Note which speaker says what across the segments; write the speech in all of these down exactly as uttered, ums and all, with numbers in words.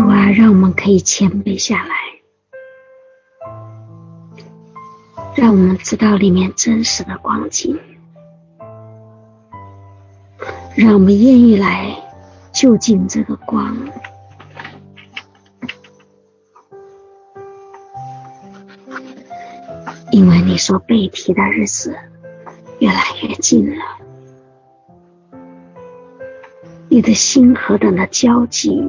Speaker 1: 主啊，让我们可以谦卑下来，让我们知道里面真实的光景，让我们愿意来就近这个光。因为你所被提的日子越来越近了，你的心何等的焦急，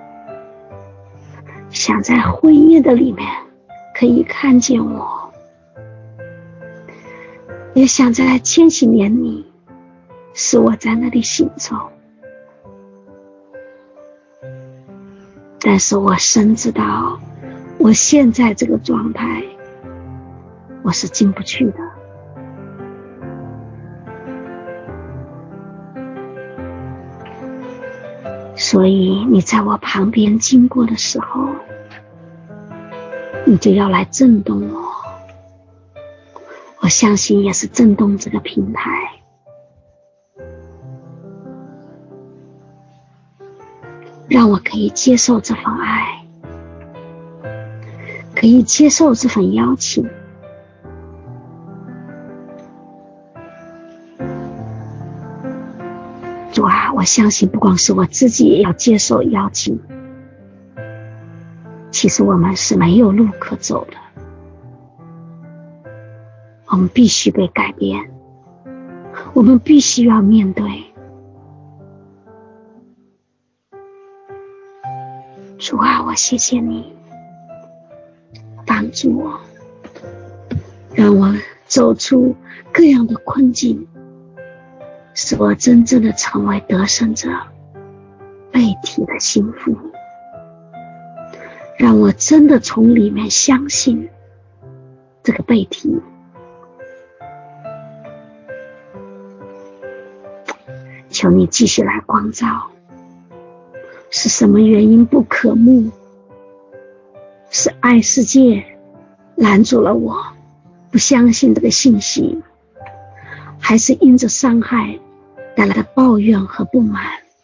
Speaker 1: 想在灰夜的里面可以看见我，也想在千禧年里使我在那里行走。但是我深知道我现在这个状态我是进不去的，所以你在我旁边经过的时候，你就要来震动我，我相信也是震动这个平台，让我可以接受这份爱，可以接受这份邀请。主啊，我相信不光是我自己也要接受邀请，其实我们是没有路可走的，我们必须被改变，我们必须要面对。主啊，我谢谢你帮助我，让我走出各样的困境，使我真正的成为得胜者，被提的幸福，让我真的从里面相信这个被提。求你继续来光照，是什么原因不可慕？是爱世界拦住了我，不相信这个信息，还是因着伤害带来的抱怨和不满，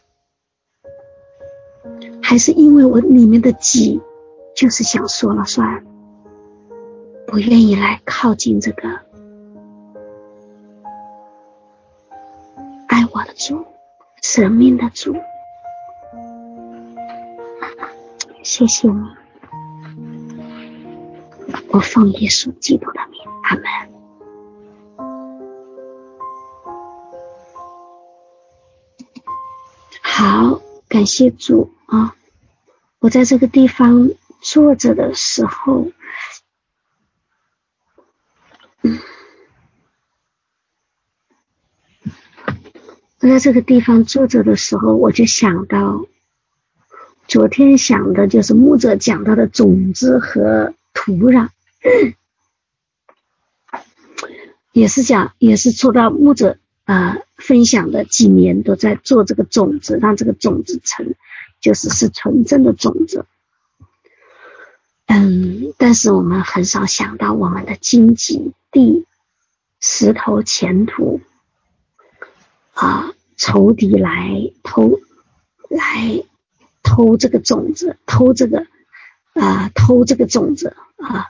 Speaker 1: 还是因为我里面的己就是想说了算，不愿意来靠近这个爱我的主，生命的主。谢谢你，我奉耶稣基督的名，阿们。好，感谢主啊！我在这个地方坐着的时候，嗯，我在这个地方坐着的时候，我就想到，昨天想的就是牧者讲到的种子和土壤，也是讲，也是说到牧者呃分享的几年都在做这个种子，让这个种子成，就是是纯正的种子。嗯，但是我们很少想到我们的荆棘地、石头、前途啊、呃，仇敌来偷来偷这个种子，偷这个啊、呃，偷这个种子啊。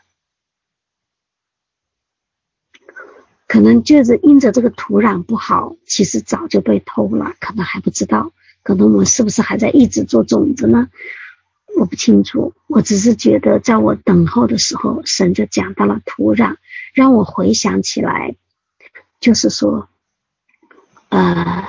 Speaker 1: 可能就是因着这个土壤不好，其实早就被偷了，可能还不知道，可能我们是不是还在一直做种子呢？我不清楚，我只是觉得在我等候的时候，神就讲到了土壤，让我回想起来，就是说呃，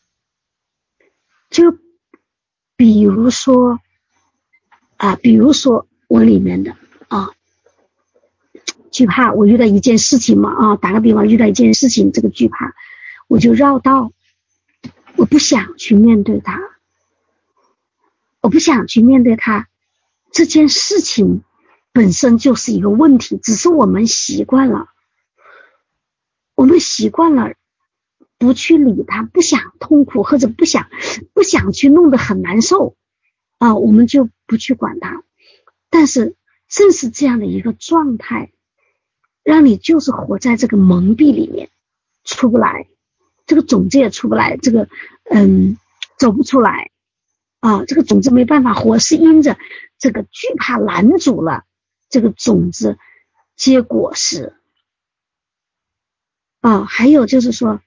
Speaker 1: 就比如说啊、呃，比如说我里面的啊。惧怕，我遇到一件事情嘛啊，打个比方，遇到一件事情，这个惧怕，我就绕道，我不想去面对它，我不想去面对它。这件事情本身就是一个问题，只是我们习惯了，我们习惯了不去理它，不想痛苦，或者不想不想去弄得很难受啊，我们就不去管它。但是正是这样的一个状态，让你就是活在这个蒙蔽里面，出不来，这个种子也出不来，这个嗯走不出来。 啊，这个种子没办法活，是因着这个惧怕拦阻了这个种子结果实。啊，还有就是说，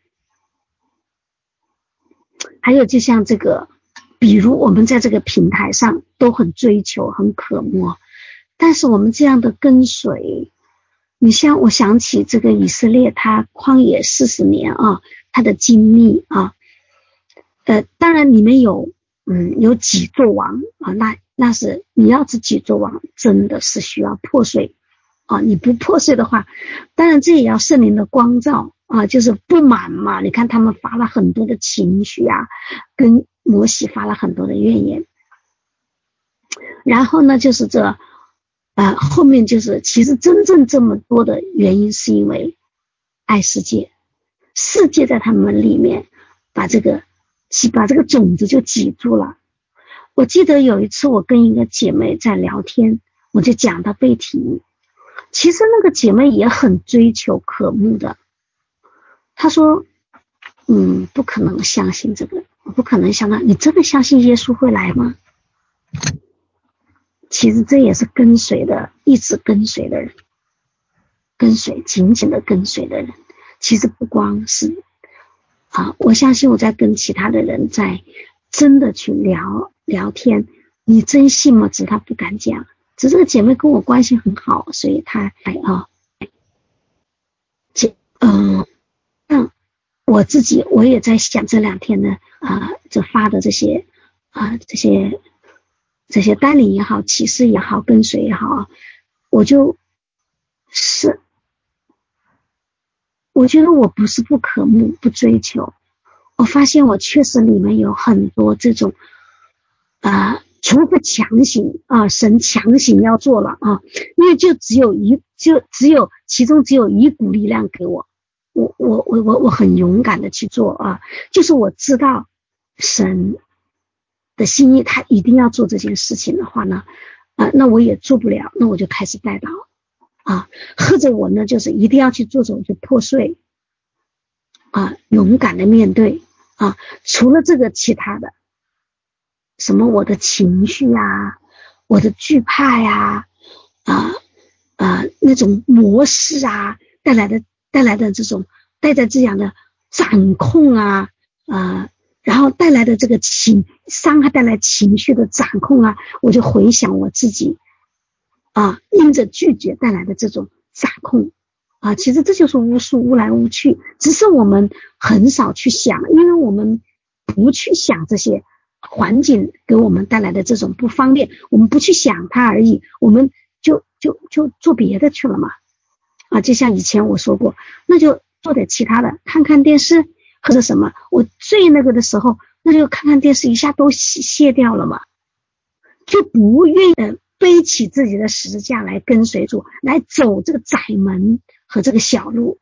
Speaker 1: 还有就像这个，比如我们在这个平台上都很追求很渴慕，但是我们这样的跟随，你像我想起这个以色列他旷野四十年啊，他的经历啊，呃，当然里面有嗯有几座王啊，那那是你要是几座王，真的是需要破碎啊，你不破碎的话，当然这也要圣灵的光照啊，就是不满嘛。你看他们发了很多的情绪啊，跟摩西发了很多的怨言。然后呢，就是这呃后面就是其实真正这么多的原因是因为爱世界，世界在他们里面把这个把这个种子就挤住了。我记得有一次我跟一个姐妹在聊天，我就讲到被提，其实那个姐妹也很追求渴慕的，她说嗯，不可能相信这个，我不可能相信，你真的相信耶稣会来吗？其实这也是跟随的，一直跟随的人，跟随紧紧的跟随的人，其实不光是啊，我相信我在跟其他的人在真的去聊聊天，你真信吗？只是他不敢讲，只是这个姐妹跟我关系很好，所以她哎啊，这嗯嗯，我自己我也在想这两天呢啊，这发的这些啊这些这些带领也好，启示也好，跟随也好，我就是我觉得我不是不渴慕不追求，我发现我确实里面有很多这种啊、呃，除非强行啊、呃，神强行要做了啊，因为就只有一就只有其中只有一股力量给我，我我我我我很勇敢的去做啊，就是我知道神的心意，他一定要做这件事情的话呢，啊、呃，那我也做不了，那我就开始带祷啊，或者我呢就是一定要去做这种就破碎啊，勇敢的面对啊，除了这个其他的什么我的情绪啊，我的惧怕呀 啊, 啊啊那种模式啊带来的带来的这种带着这样的掌控啊啊，然后带来的这个情伤害带来情绪的掌控啊，我就回想我自己啊因着拒绝带来的这种掌控啊，其实这就是巫术，巫来巫去，只是我们很少去想，因为我们不去想这些环境给我们带来的这种不方便，我们不去想它而已，我们就就就做别的去了嘛。啊，就像以前我说过，那就做点其他的，看看电视或者什么。我最那个的时候，那就看看电视，一下都卸掉了嘛，就不愿意背起自己的十字架来跟随主，来走这个窄门和这个小路，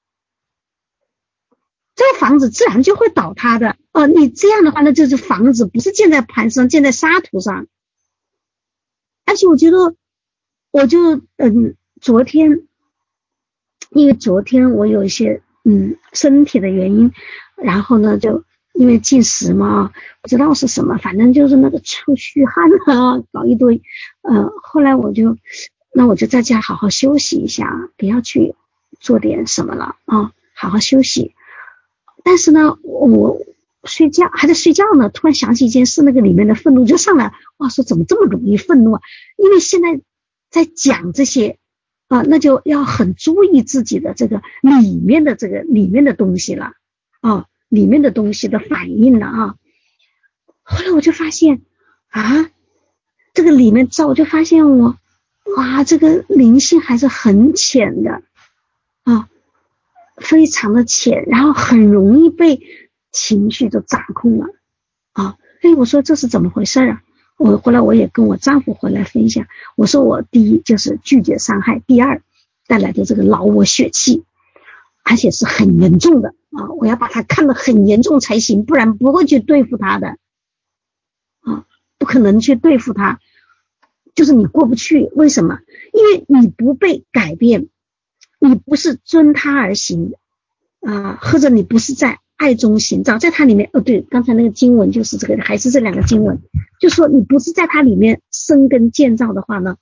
Speaker 1: 这个房子自然就会倒塌的。哦、呃，你这样的话，那就是房子不是建在磐石上，建在沙土上。而且我觉得，我就嗯，昨天，因为昨天我有一些嗯身体的原因，然后呢就因为进食嘛，不知道是什么，反正就是那个出虚汗啊，搞一堆。呃，后来我就，那我就在家好好休息一下，不要去做点什么了啊，好好休息。但是呢，我睡觉还在睡觉呢，突然想起一件事，那个里面的愤怒就上来，哇，说怎么这么容易愤怒啊？因为现在在讲这些啊，那就要很注意自己的这个里面的这个里面的东西了啊，里面的东西的反应了啊。后来我就发现啊，这个里面照，我就发现我哇，这个灵性还是很浅的啊。非常的浅，然后很容易被情绪就掌控了啊！哎，我说这是怎么回事啊？我后来我也跟我丈夫回来分享，我说我第一就是拒绝伤害，第二带来的这个老我血气，而且是很严重的啊！我要把它看得很严重才行，不然不会去对付他的啊，不可能去对付他，就是你过不去，为什么？因为你不被改变。你不是遵他而行啊、呃，或者你不是在爱中行道，在他里面，哦对，刚才那个经文就是这个，还是这两个经文，就说你不是在他里面生根建造的话呢，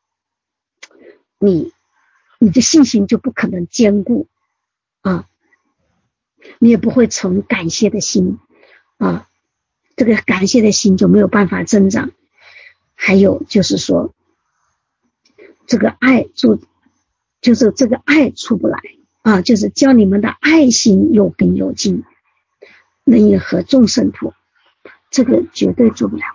Speaker 1: 你你的信心就不可能坚固啊，你也不会存感谢的心啊，这个感谢的心就没有办法增长。还有就是说，这个爱就就是这个爱出不来啊，就是叫你们的爱心有根有茎，能以和众生土，这个绝对做不了。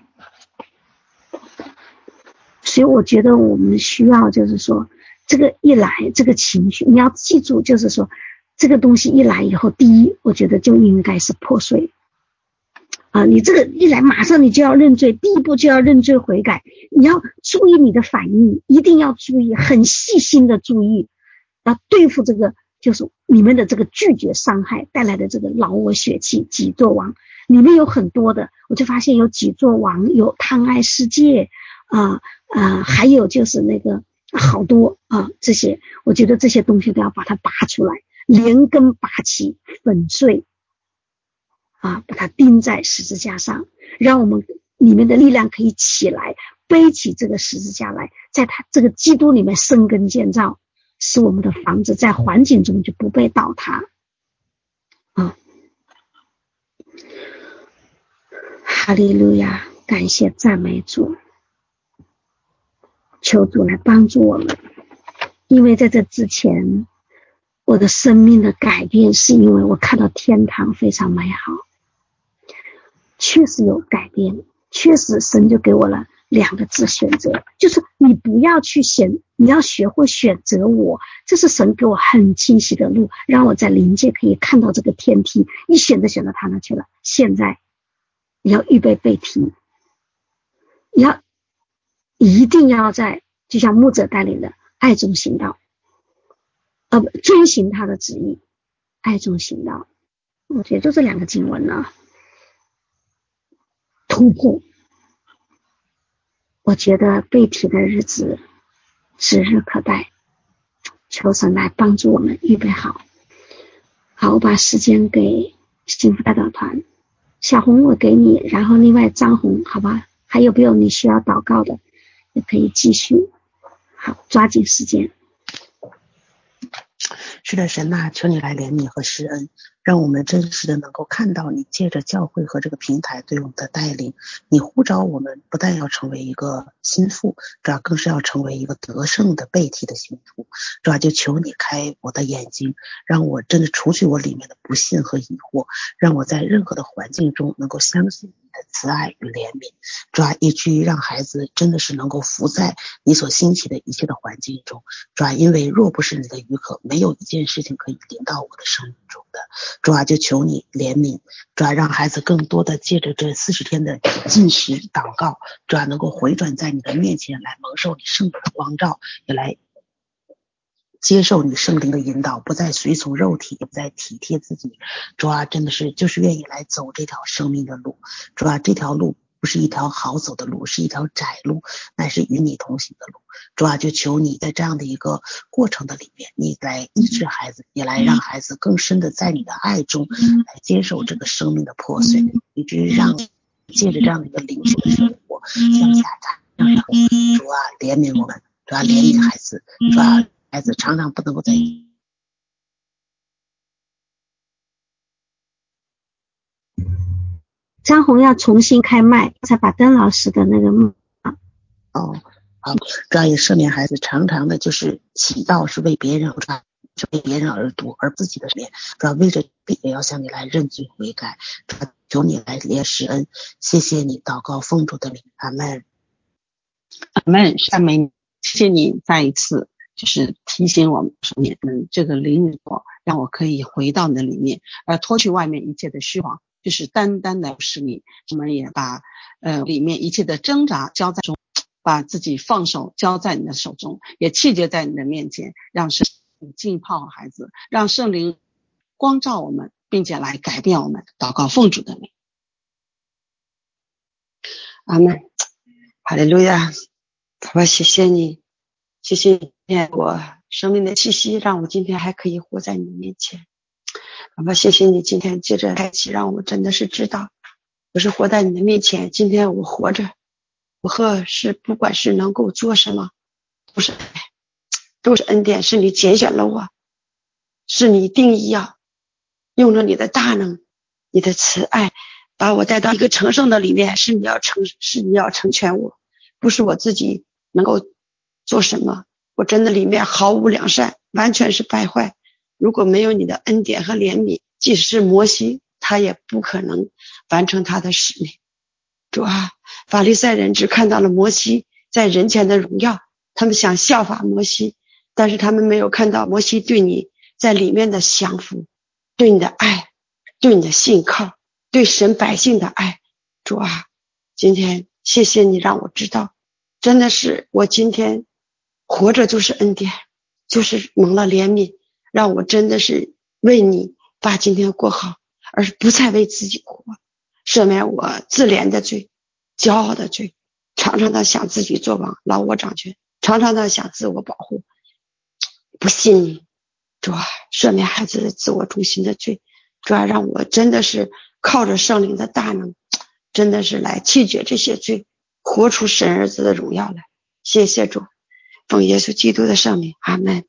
Speaker 1: 所以我觉得我们需要就是说，这个一来这个情绪，你要记住，就是说这个东西一来以后，第一我觉得就应该是破碎啊，你这个一来马上你就要认罪，第一步就要认罪悔改，你要注意你的反应，一定要注意，很细心的注意，要对付这个就是你们的这个拒绝伤害带来的这个老我血气己作王，里面有很多的，我就发现有己作王，有贪爱世界啊啊，还有就是那个好多啊，这些我觉得这些东西都要把它拔出来，连根拔起，粉碎啊，把它钉在十字架上，让我们里面的力量可以起来，背起这个十字架来，在它这个基督里面生根建造，使我们的房子在环境中就不被倒塌啊！哈利路亚，感谢赞美主，求主来帮助我们，因为在这之前，我的生命的改变是因为我看到天堂非常美好。确实有改变，确实神就给我了两个字选择，就是你不要去选，你要学会选择我，这是神给我很清晰的路，让我在灵界可以看到这个天梯，一选择选到他那去了。现在你要预备被提，你要一定要在就像牧者带领的爱中行道，呃，遵行他的旨意，爱中行道。我觉得就这两个经文呢，突破。我觉得被提的日子指日可待，求神来帮助我们预备好。好，我把时间给幸福代表团，小红我给你，然后另外张红，好吧？还有没有你需要祷告的，也可以继续。好，抓紧时间。
Speaker 2: 是的，神啊，求你来怜悯和施恩，让我们真实的能够看到你借着教会和这个平台对我们的带领，你呼召我们不但要成为一个心腹，主要更是要成为一个得胜的被提的心腹。主要就求你开我的眼睛，让我真的除去我里面的不信和疑惑，让我在任何的环境中能够相信你的慈爱与怜悯。主要以至于让孩子真的是能够服在你所兴起的一切的环境中。主要因为若不是你的许可，没有一件事情可以临到我的生命中的。主要就求你怜悯，主要让孩子更多的借着这四十天的禁食祷告，主要能够回转在你的面前，来蒙受你圣灵的光照，也来接受你圣灵的引导，不再随从肉体，也不再体贴自己。主啊，真的是就是愿意来走这条生命的路。主啊，这条路不是一条好走的路，是一条窄路，乃是与你同行的路。主啊，就求你在这样的一个过程的里面，你来医治孩子，也来让孩子更深的在你的爱中来接受这个生命的破碎，以至于让借着这样的一个灵性的生活向下站。主啊，怜悯我们，主啊，怜悯孩子，主啊，孩子常常不能够在
Speaker 1: 张红要重新开麦，再把邓老师的那个
Speaker 2: 哦，好，主要也赦免孩子常常的就是祈祷是为别人而是为别人而读，而自己的面，主要为着也要向你来认罪悔改，主要求你来怜施恩，谢谢你，祷告奉主的名，阿们。
Speaker 3: 阿们，下面谢谢你再一次就是提醒我们说，你们这个灵我让我可以回到你的里面，而脱去外面一切的虚妄，就是单单的是你。我们也把呃里面一切的挣扎交在中，把自己放手交在你的手中，也弃绝在你的面前，让圣灵浸泡孩子，让圣灵光照我们，并且来改变我们。祷告奉主的名，
Speaker 4: 阿们。哈利路亚，爸爸，谢谢你，谢谢你我生命的气息，让我今天还可以活在你面前。 爸爸，谢谢你今天借着开启，让我真的是知道我是活在你的面前。今天我活着，我和是不管是能够做什么，都是都是恩典，是你拣选了我，是你定义啊，用着你的大能，你的慈爱，把我带到一个成圣的里面，是你要成，是你要成全我，不是我自己能够做什么，我真的里面毫无良善，完全是败坏。如果没有你的恩典和怜悯，即使是摩西，他也不可能完成他的使命。主啊，法利赛人只看到了摩西在人前的荣耀，他们想效法摩西，但是他们没有看到摩西对你在里面的降服，对你的爱，对你的信靠，对神百姓的爱。主啊，今天谢谢你让我知道，真的是我今天活着就是恩典，就是蒙了怜悯，让我真的是为你把今天过好，而不再为自己活，赦免我自怜的罪，骄傲的罪，常常的想自己做王，老我掌权，常常的想自我保护，不信你。主啊，赦免孩子的自我中心的罪，主啊，让我真的是靠着圣灵的大能，真的是来弃绝这些罪，活出神儿子的荣耀来。谢谢主，奉耶稣基督的圣名，阿们。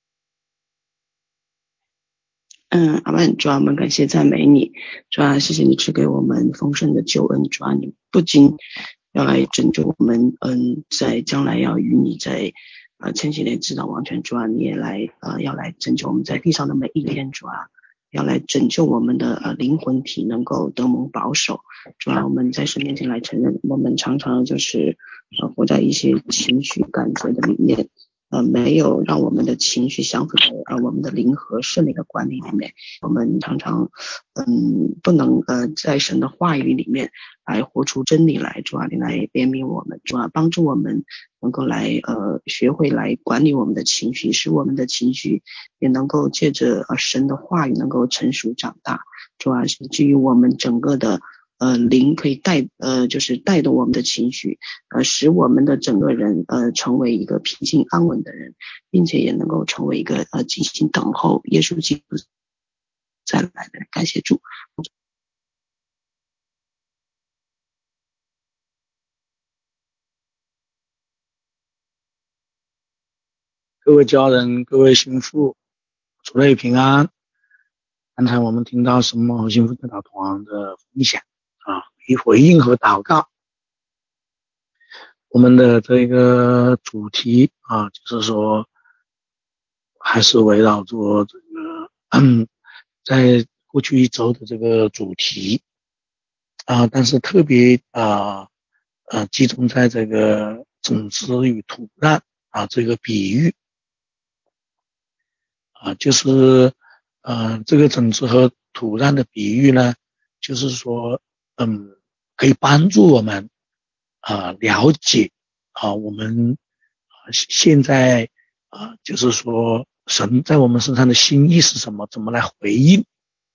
Speaker 2: 嗯，阿们。主啊，我们感谢赞美你。主啊，谢谢你赐给我们丰盛的救恩。主啊，你不仅要来拯救我们，嗯，在将来要与你在呃千禧年直到完全。主啊，你也来呃要来拯救我们在地上的每一天。主啊，要来拯救我们的呃灵魂体能够得蒙保守。主啊，我们在神面前来承认，我们常常就是呃活在一些情绪感觉的里面。呃，没有让我们的情绪降服在呃我们的灵和圣灵的管理里面，我们常常嗯不能呃在神的话语里面来活出真理来。主啊，你来怜悯我们，主啊，帮助我们能够来呃学会来管理我们的情绪，使我们的情绪也能够借着呃神的话语能够成熟长大。主啊，至于我们整个的呃，灵可以带呃，就是带动我们的情绪，呃，使我们的整个人呃成为一个平静安稳的人，并且也能够成为一个呃静心等候耶稣基督再来的人。感谢主。
Speaker 5: 各位家人，各位心腹，主内平安。刚才我们听到什么和幸福教导团的分享啊，以回应和祷告。我们的这个主题啊，就是说还是围绕着这个嗯，在过去一周的这个主题啊，但是特别啊呃集中在这个种子与土壤啊这个比喻啊，就是呃这个种子和土壤的比喻呢，就是说嗯可以帮助我们啊了解啊我们啊现在啊就是说神在我们身上的心意是什么，怎么来回应。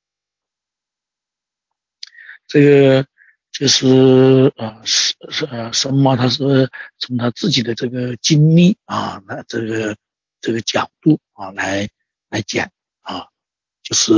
Speaker 5: 这个就是呃是是呃神嘛，他是从他自己的这个经历啊，那这个这个角度啊来来讲啊，就是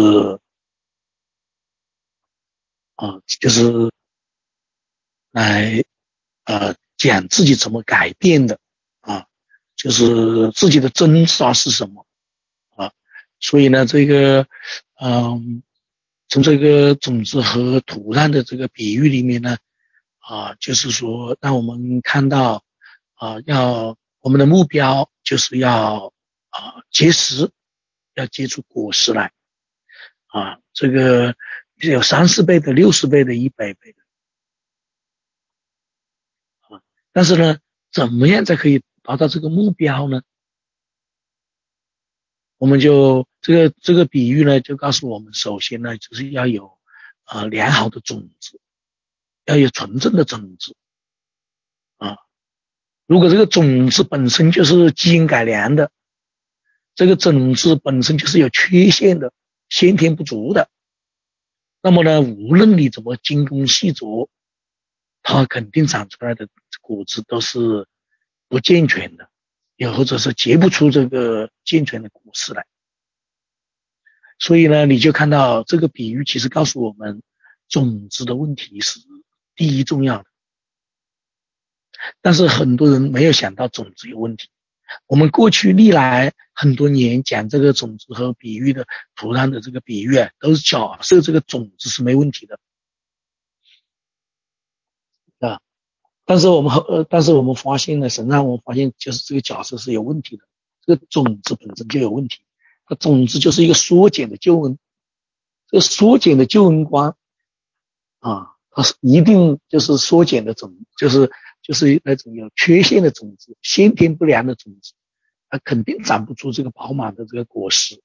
Speaker 5: 啊就是来呃讲自己怎么改变的啊，就是自己的挣扎是什么啊，所以呢这个嗯。从这个种子和土壤的这个比喻里面呢，啊，就是说让我们看到，啊，要我们的目标就是要啊结实，要结出果实来，啊，这个有三十倍的、六十倍的、一百倍的，啊，但是呢，怎么样才可以达到这个目标呢？我们就这个这个比喻呢，就告诉我们，首先呢，就是要有啊良好的种子。要有纯正的种子啊！如果这个种子本身就是基因改良的，这个种子本身就是有缺陷的、先天不足的，那么呢，无论你怎么精工细作，它肯定长出来的果子都是不健全的，也或者是结不出这个健全的果实来。 所以呢，你就看到这个比喻其实告诉我们，种子的问题是第一重要的。但是很多人没有想到种子有问题。我们过去历来很多年讲这个种子和比喻的土壤的这个比喻啊，都是假设这个种子是没问题的啊。但是我们呃，但是我们发现呢，神让我们发现就是这个假设是有问题的，这个种子本身就有问题。它种子就是一个缩减的救恩，这个缩减的救恩观啊，它是一定就是缩减的种，就是就是那种有缺陷的种子，先天不良的种子，它肯定长不出这个饱满的这个果实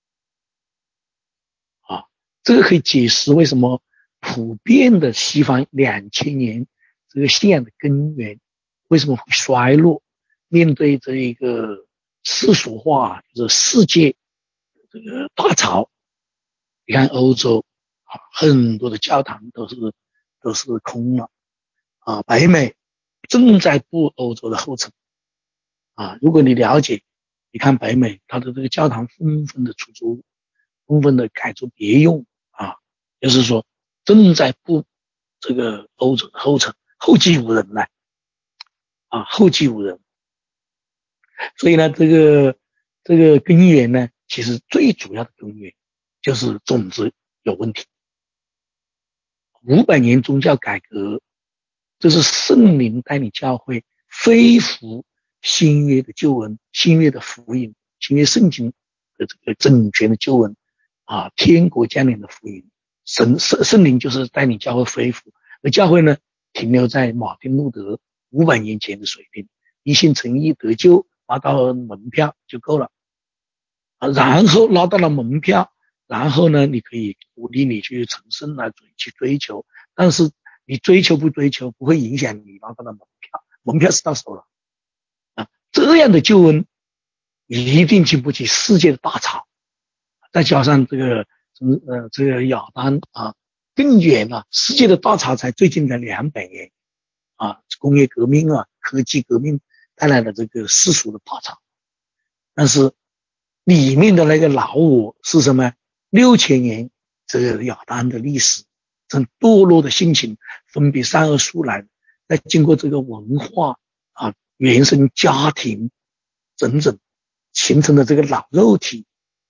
Speaker 5: 啊。这个可以解释为什么普遍的西方两千年这个信仰的根源为什么会衰落，面对这一个世俗化，就是世界这个大潮。你看欧洲啊，很多的教堂都是都是空了啊。北美正在步欧洲的后尘啊。如果你了解，你看北美它的这个教堂纷纷的出租，纷纷的改做别用啊，就是说正在步这个欧洲的后尘，后继无人了啊，后继无人。所以呢，这个这个根源呢，其实最主要的根源就是种子有问题。五百年宗教改革，这是圣灵带领教会恢复新约的救恩，新约的福音，新约圣经的这个整全的救恩啊，天国降临的福音。神圣圣灵就是带领教会恢复，而教会呢，停留在马丁路德五百年前的水平，一心诚意得救，拿到门票就够了啊。然后拿到了门票，然后呢，你可以鼓励你去成圣啊，去追求，但是你追求不追求不会影响你拿到的门票，门票是到手了啊。这样的救恩一定经不起世界的大潮，再加上这个呃这个亚当啊更远了，世界的大潮才最近的两百年啊，工业革命啊，科技革命带来的这个世俗的大潮，但是里面的那个老我是什么？六千年这个亚当的历史，这堕落的性情，分别善恶树来，再经过这个文化啊，原生家庭整整形成的这个老肉体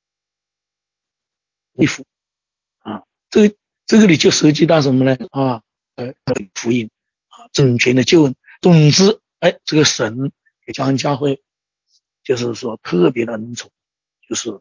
Speaker 5: 恢复啊，这个这个里就涉及到什么呢？啊，呃，福音啊，整全的救恩。总之，哎，这个神给教会教会，就是说特别的恩宠，就是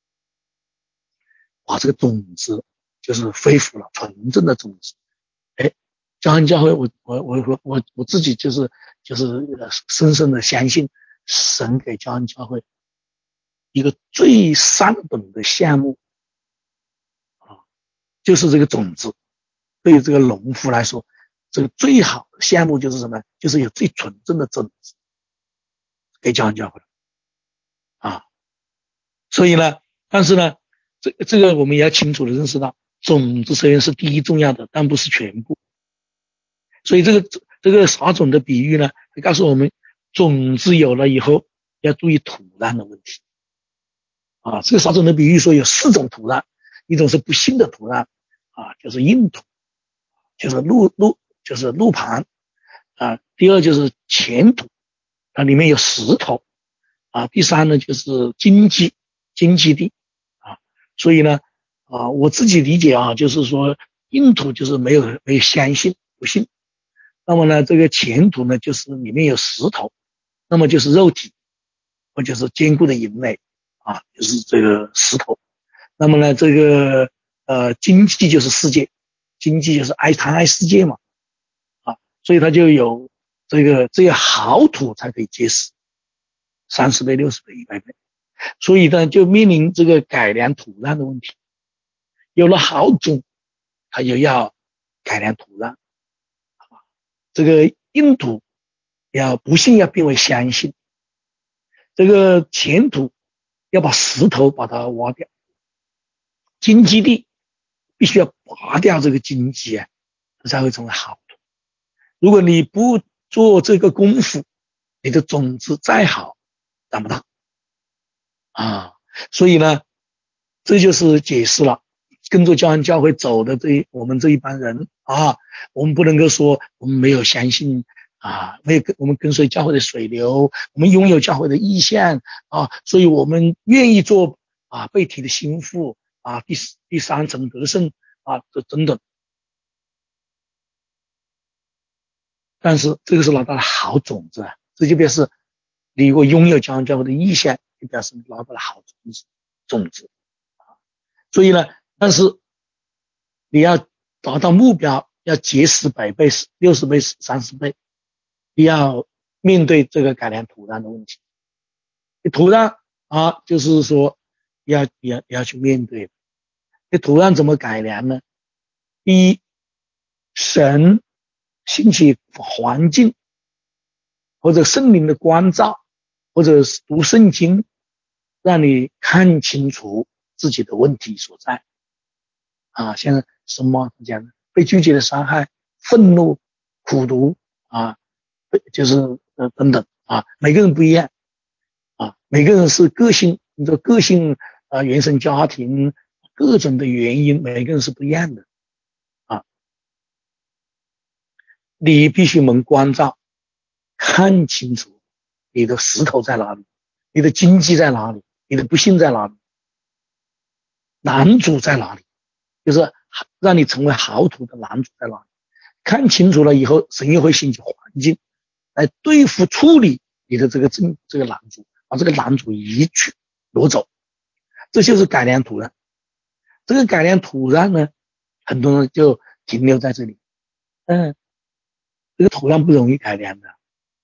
Speaker 5: 把这个种子就是恢复了纯正的种子。哎，教会教会我我我我我自己就是就是深深的相信神给教会教会一个最上等的项目啊，就是这个种子。对于这个农夫来说，这个最好的项目就是什么？就是有最纯正的种子给教会教会啊。所以呢，但是呢，这这个我们也要清楚的认识到，种子虽然是第一重要的，但不是全部。所以这个这个撒种的比喻呢，告诉我们，种子有了以后要注意土壤的问题啊。这个撒种的比喻说有四种土壤，一种是不幸的土壤啊，就是硬土，就是路路就是路盘啊。第二就是浅土，它里面有石头啊。第三呢就是荆棘荆棘地啊。所以呢啊，我自己理解啊，就是说硬土就是没有没有相信不信。那么呢，这个浅土呢，就是里面有石头，那么就是肉体，或者是坚固的营垒啊，就是这个石头。那么呢，这个呃荆棘就是世界，荆棘就是爱贪爱世界嘛啊，所以它就有这个只有好土才可以结实，三十倍、六十倍、一百倍，所以呢，就面临这个改良土壤的问题。有了好种，它就要改良土壤。这个硬土要不信要变为相信，这个浅土要把石头把它挖掉，荆棘地必须要拔掉这个荆棘啊，它才会成为好土。如果你不做这个功夫，你的种子再好长不大啊。所以呢， 这就是解释了跟着教会教会走的这一我们这一帮人啊，我们不能够说我们没有相信啊，没有跟我们跟随教会的水流，我们拥有教会的意向啊，所以我们愿意做啊被提的心腹啊，第第三层得胜啊，这等等。但是这个是拿到了好种子啊，这就表示你如果拥有教会教会的意向，就表示拿到了好种子种子啊。所以呢，但是你要达到目标，要结十百倍、六十倍、三十倍，你要面对这个改良土壤的问题。土壤啊，就是说要要要去面对。这土壤怎么改良呢？第一，神兴起环境，或者圣灵的光照，或者读圣经，让你看清楚自己的问题所在啊，像什么讲呢？被拒绝的伤害、愤怒、苦毒啊，就是呃等等啊，每个人不一样啊，每个人是个性，你说个性啊，原生家庭各种的原因，每个人是不一样的啊。你必须能关照，看清楚你的石头在哪里，你的经济在哪里，你的不幸在哪里，拦阻在哪里，就是让你成为好土的拦阻在哪里。看清楚了以后，神又会兴起环境来对付处理你的这个这这个拦阻，把这个拦阻移去挪走，这就是改良土壤。这个改良土壤呢，很多人就停留在这里，嗯，这个土壤不容易改良的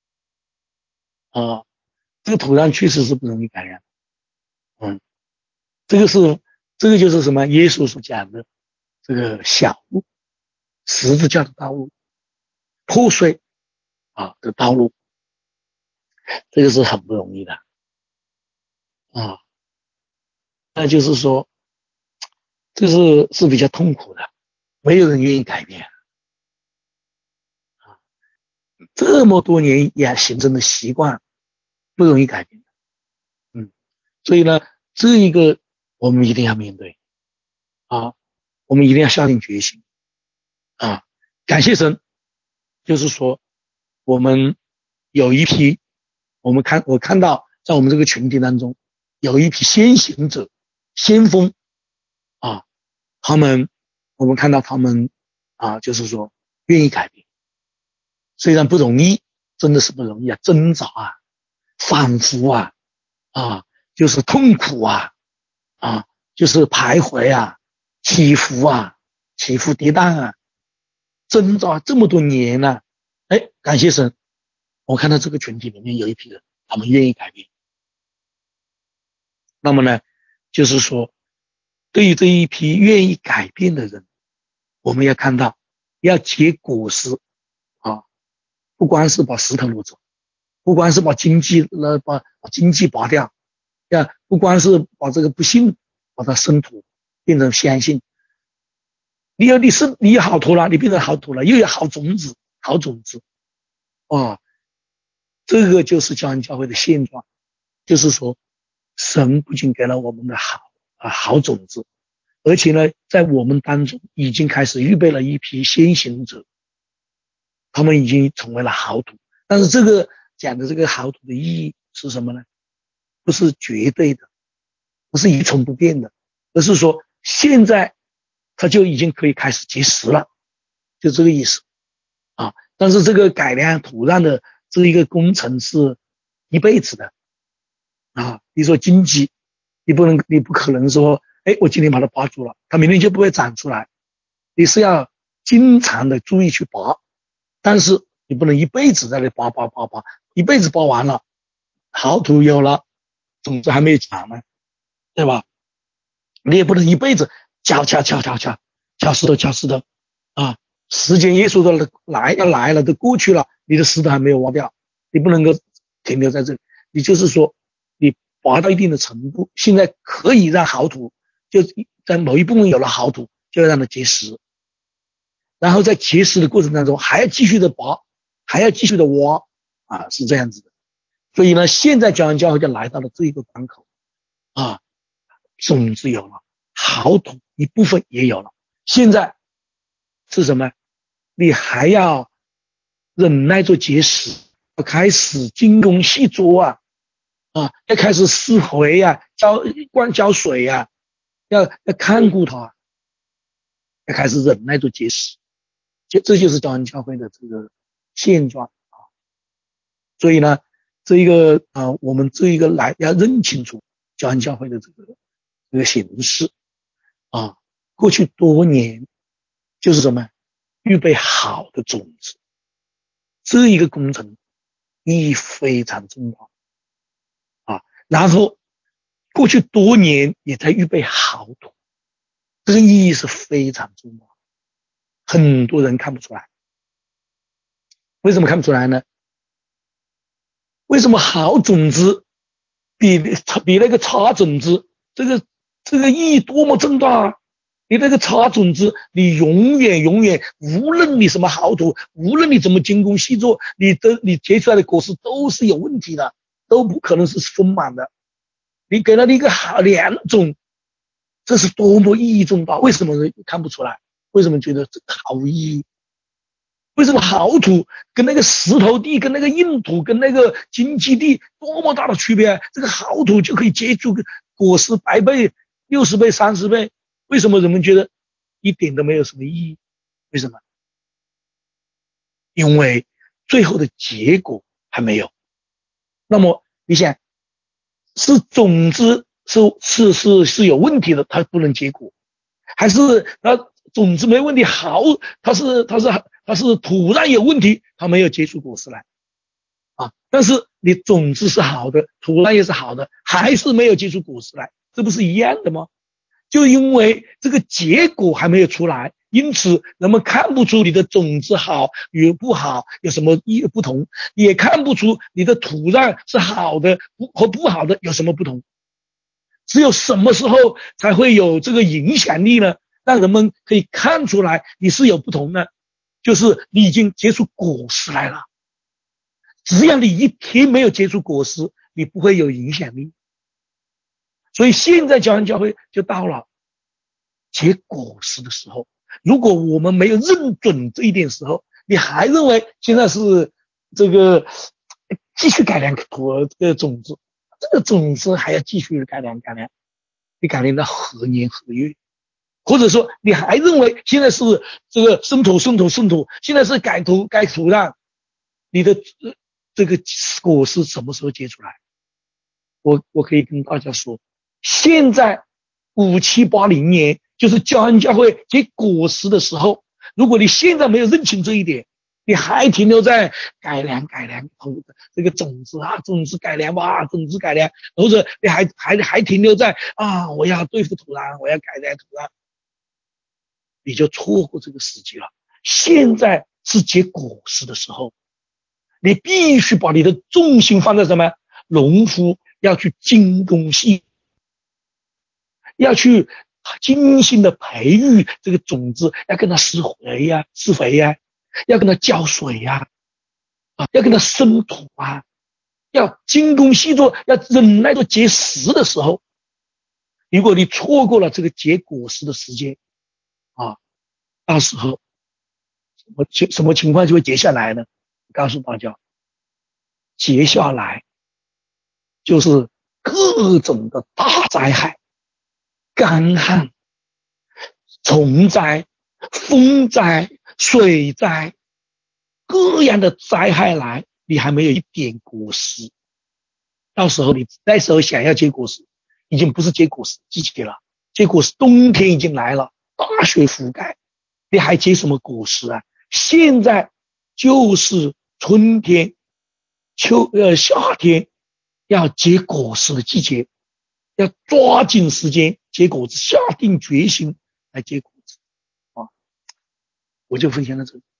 Speaker 5: 啊，这个土壤确实是不容易改良，嗯，这个是这个就是什么？耶稣所讲的这个小路，十字架的道路，破碎啊的道路，这个是很不容易的啊。那就是说，这是是比较痛苦的，没有人愿意改变啊。这么多年也形成的习惯，不容易改变。嗯，所以呢，这一个我们一定要面对啊，我们一定要下定决心啊。感谢神，就是说我们有一批，我们看我看到在我们这个群体当中，有一批先行者、先锋啊，他们我们看到他们啊，就是说愿意改变，虽然不容易，真的是不容易啊，挣扎啊，反复啊，啊，就是痛苦啊，啊，就是徘徊啊，起伏啊，起伏跌宕啊，挣扎这么多年了、啊，哎，感谢神，我看到这个群体里面有一批人，他们愿意改变。那么呢，就是说，对于这一批愿意改变的人，我们要看到，要结果实啊，不光是把石头挪走，不光是把经济呃把把经济拔掉，呀，不光是把这个不幸把它生土变成相信。你有你是你有好土了，你变成好土了，又有好种子，好种子，啊，这个就是教会教会的现状，就是说，神不仅给了我们的好啊好种子，而且呢，在我们当中已经开始预备了一批先行者，他们已经成为了好土。但是这个讲的这个好土的意义是什么呢？不是绝对的，不是一成不变的，而是说现在它就已经可以开始结实了，就这个意思啊。但是这个改良土壤的这一个工程是一辈子的啊。比如说经济，你不能你不可能说，哎，我今天把它拔住了，它明天就不会长出来，你是要经常的注意去拔，但是你不能一辈子在那拔拔拔拔，一辈子拔完了，好土有了，种子还没有长呢，对吧？你也不能一辈子敲敲敲敲敲敲石头敲石头啊！时间耶稣都来要来了，都过去了，你的石头还没有挖掉，你不能够停留在这里。你就是说，你拔到一定的程度，现在可以让好土，就在某一部分有了好土，就要让它结实，然后在结实的过程当中，还要继续的拔，还要继续的挖啊，是这样子的。所以呢，现在教会教会就来到了这一个关口啊。种子有了， 好土一部分也有了，现在是什么？你还要忍耐着结实，要开始精工细作啊，啊，要开始施肥啊，浇灌浇水啊，要要看顾它，要开始忍耐着结实，这这就是教恩教会的这个现状啊。所以呢，这一个啊，我们这一个来要认清楚教恩教会的这个这个形式啊，过去多年就是什么？预备好的种子，这一个工程意义非常重要啊。然后过去多年也在预备好土，这个意义是非常重要，很多人看不出来。为什么看不出来呢？为什么好种子比比那个差种子这个这个意义多么重大啊？你那个差种子，你永远永远，无论你什么好土，无论你怎么精工细作，你的你结出来的果实都是有问题的，都不可能是丰满的。你给了你一个好良种，这是多么意义重大！为什么看不出来？为什么觉得这毫无意义？为什么好土跟那个石头地、跟那个硬土、跟那个荆棘地多么大的区别？这个好土就可以结出果实百倍、六十倍、三十倍。为什么人们觉得一点都没有什么意义？为什么？因为最后的结果还没有。那么你想，是种子是是是是有问题的，它不能结果，还是它种子没问题好，它是它是它是土壤有问题，它没有结出果实来啊？但是你种子是好的，土壤也是好的，还是没有结出果实来，这不是一样的吗？就因为这个结果还没有出来，因此人们看不出你的种子好与不好有什么意不同，也看不出你的土壤是好的和不好的有什么不同。只有什么时候才会有这个影响力呢？让人们可以看出来你是有不同的，就是你已经结出果实来了。只要你一天没有结出果实，你不会有影响力。所以现在教恩教会就到了结果实的时候，如果我们没有认准这一点时候，你还认为现在是这个继续改良土这个种子，这个种子还要继续改良改良，你改良到何年何月？或者说你还认为现在是这个生土生土生土，现在是改土改土壤，你的这个果实什么时候结出来？我我可以跟大家说，现在五七八零年就是教恩教会结果实的时候，如果你现在没有认清这一点，你还停留在改良改良这个种子啊，种子改良吧，种子改良，或者你还还还停留在啊，我要对付土壤，我要改良土壤，你就错过这个时机了。现在是结果实的时候，你必须把你的重心放在什么？农夫要去精工细，要去精心的培育这个种子，要跟它施肥呀、施肥呀，要跟它浇水呀，啊，要跟它生土啊，要精工细作，要忍耐着结实的时候，如果你错过了这个结果实的时间啊，到时候什么情什么情况就会结下来呢？告诉大家，结下来就是各种的大灾害，干旱、虫灾、风灾、水灾，各样的灾害来，你还没有一点果实，到时候你那时候想要结果实，已经不是结果实季节了，结果是冬天已经来了，大雪覆盖，你还结什么果实啊？现在就是春天、秋呃夏天要结果实的季节，要抓紧时间结果子，下定决心来结果子啊！我就分享到这里。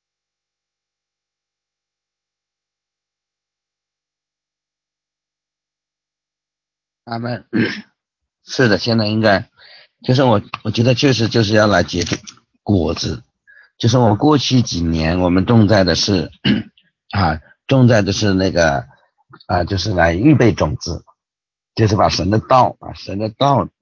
Speaker 6: 阿们，是的，现在应该就是我我觉得确实就是要来结果子，就是我过去几年我们种在的是啊种在的是那个啊就是来预备种子，就是把神的道把神的道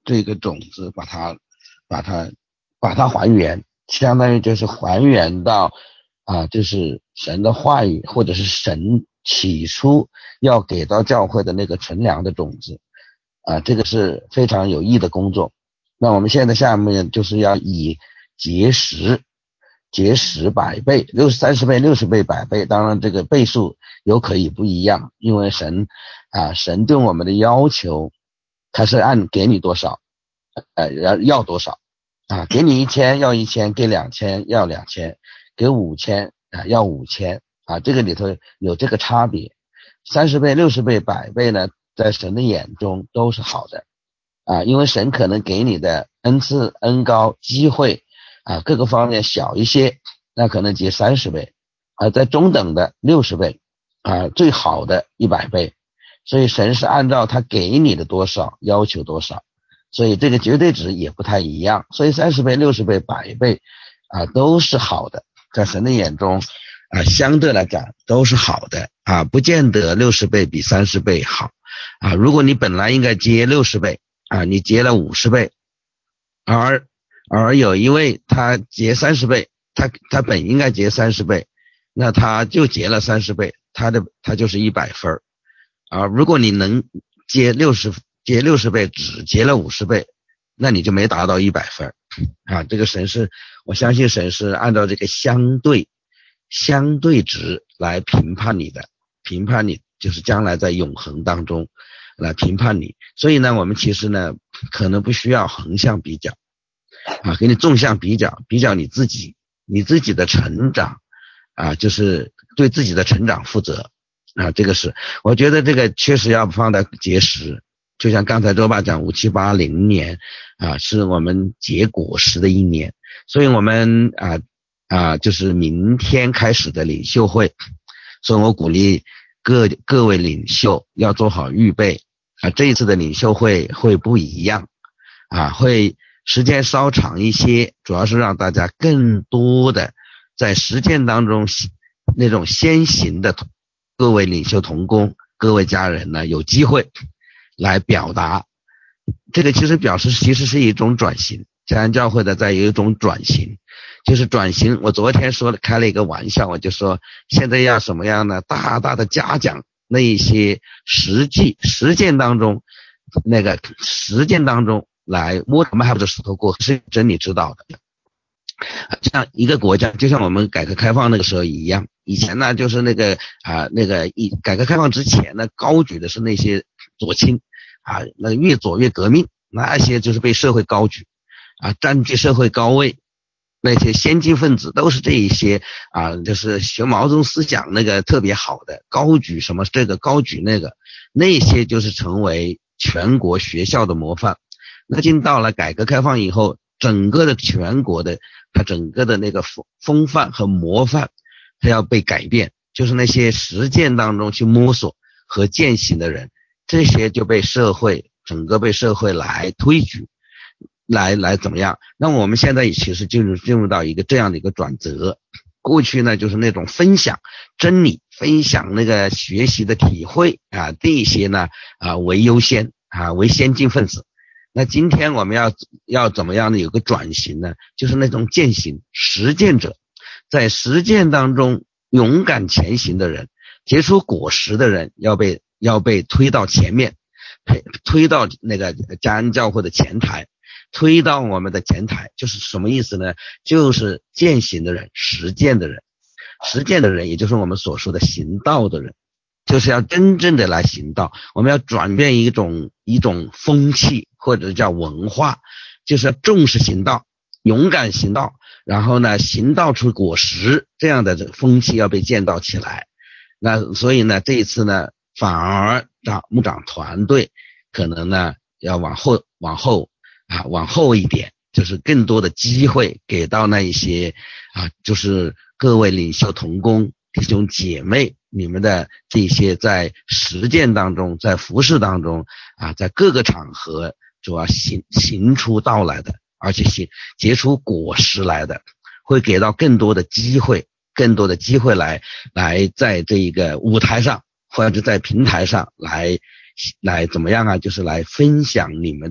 Speaker 6: 这个种子把它把它把它还原，相当于就是还原到啊，就是神的话语或者是神起初要给到教会的那个纯良的种子啊，这个是非常有益的工作。那我们现在下面就是要以结实结实百倍，六十三十倍六十倍百倍，当然这个倍数有可以不一样，因为神啊神对我们的要求他是按给你多少呃要要多少啊，给你一千要一千，给两千要两千，给五千啊要五千啊，这个里头有这个差别。三十倍六十倍百倍呢，在神的眼中都是好的啊，因为神可能给你的恩赐恩高机会啊各个方面小一些，那可能结三十倍啊，在中等的六十倍啊，最好的一百倍。所以神是按照他给你的多少要求多少，所以这个绝对值也不太一样。所以三十倍六十倍百倍啊都是好的，在神的眼中啊相对来讲都是好的啊，不见得六十倍比三十倍好啊。如果你本来应该结六十倍啊，你结了五十倍，而而有一位他结三十倍，他他本应该结三十倍，那他就结了三十倍，他的他就是一百分啊。如果你能结六十结六十倍，只结了五十倍，那你就没达到一百分啊。这个神是我相信神是按照这个相对相对值来评判你的，评判你就是将来在永恒当中来评判你。所以呢我们其实呢可能不需要横向比较啊，给你纵向比较，比较你自己你自己的成长啊，就是对自己的成长负责啊。这个是我觉得这个确实要放在结实，就像刚才周爸讲五七八零年啊，是我们结果实的一年。所以我们啊啊就是明天开始的领袖会，所以我鼓励各各位领袖要做好预备啊。这一次的领袖会会不一样啊，会时间稍长一些，主要是让大家更多的在实践当中那种先行的各位领袖同工各位家人呢有机会来表达。这个其实表示其实是一种转型，家人教会的在有一种转型，就是转型。我昨天说了开了一个玩笑，我就说现在要什么样呢？大大的嘉奖那一些实际实践当中那个实践当中来摸着麦子石头过是真理知道的。像一个国家就像我们改革开放那个时候一样，以前呢就是那个啊那个一改革开放之前呢高举的是那些左倾啊，那越左越革命，那些就是被社会高举啊，占据社会高位，那些先进分子都是这一些啊，就是学毛泽东思想那个特别好的，高举什么这个高举那个，那些就是成为全国学校的模范。那进到了改革开放以后，整个的全国的它整个的那个风范和模范它要被改变，就是那些实践当中去摸索和践行的人，这些就被社会整个被社会来推举来来怎么样。那我们现在其实进入进入到一个这样的一个转折。过去呢就是那种分享真理分享那个学习的体会啊，这些呢啊为优先啊为先进分子。那今天我们要要怎么样的有个转型呢？就是那种践行实践者，在实践当中勇敢前行的人，结出果实的人要被要被推到前面，推推到那个家恩教会的前台，推到我们的前台。就是什么意思呢？就是践行的人，实践的人，实践的人也就是我们所说的行道的人，就是要真正的来行道。我们要转变一种一种风气或者叫文化，就是要重视行道，勇敢行道，然后呢行道出果实，这样的这个风气要被建造起来。那所以呢这一次呢反而长牧长团队可能呢要往后往后啊往后一点，就是更多的机会给到那一些啊就是各位领袖同工弟兄姐妹，你们的这些在实践当中在服事当中啊在各个场合主要行行出道来的，而且行结出果实来的，会给到更多的机会更多的机会来来在这个舞台上或者在平台上来来怎么样啊，就是来分享你们的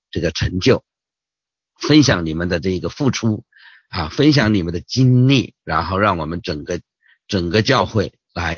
Speaker 6: 这个成就，分享你们的这个付出啊，分享你们的经历，然后让我们整个整个教会来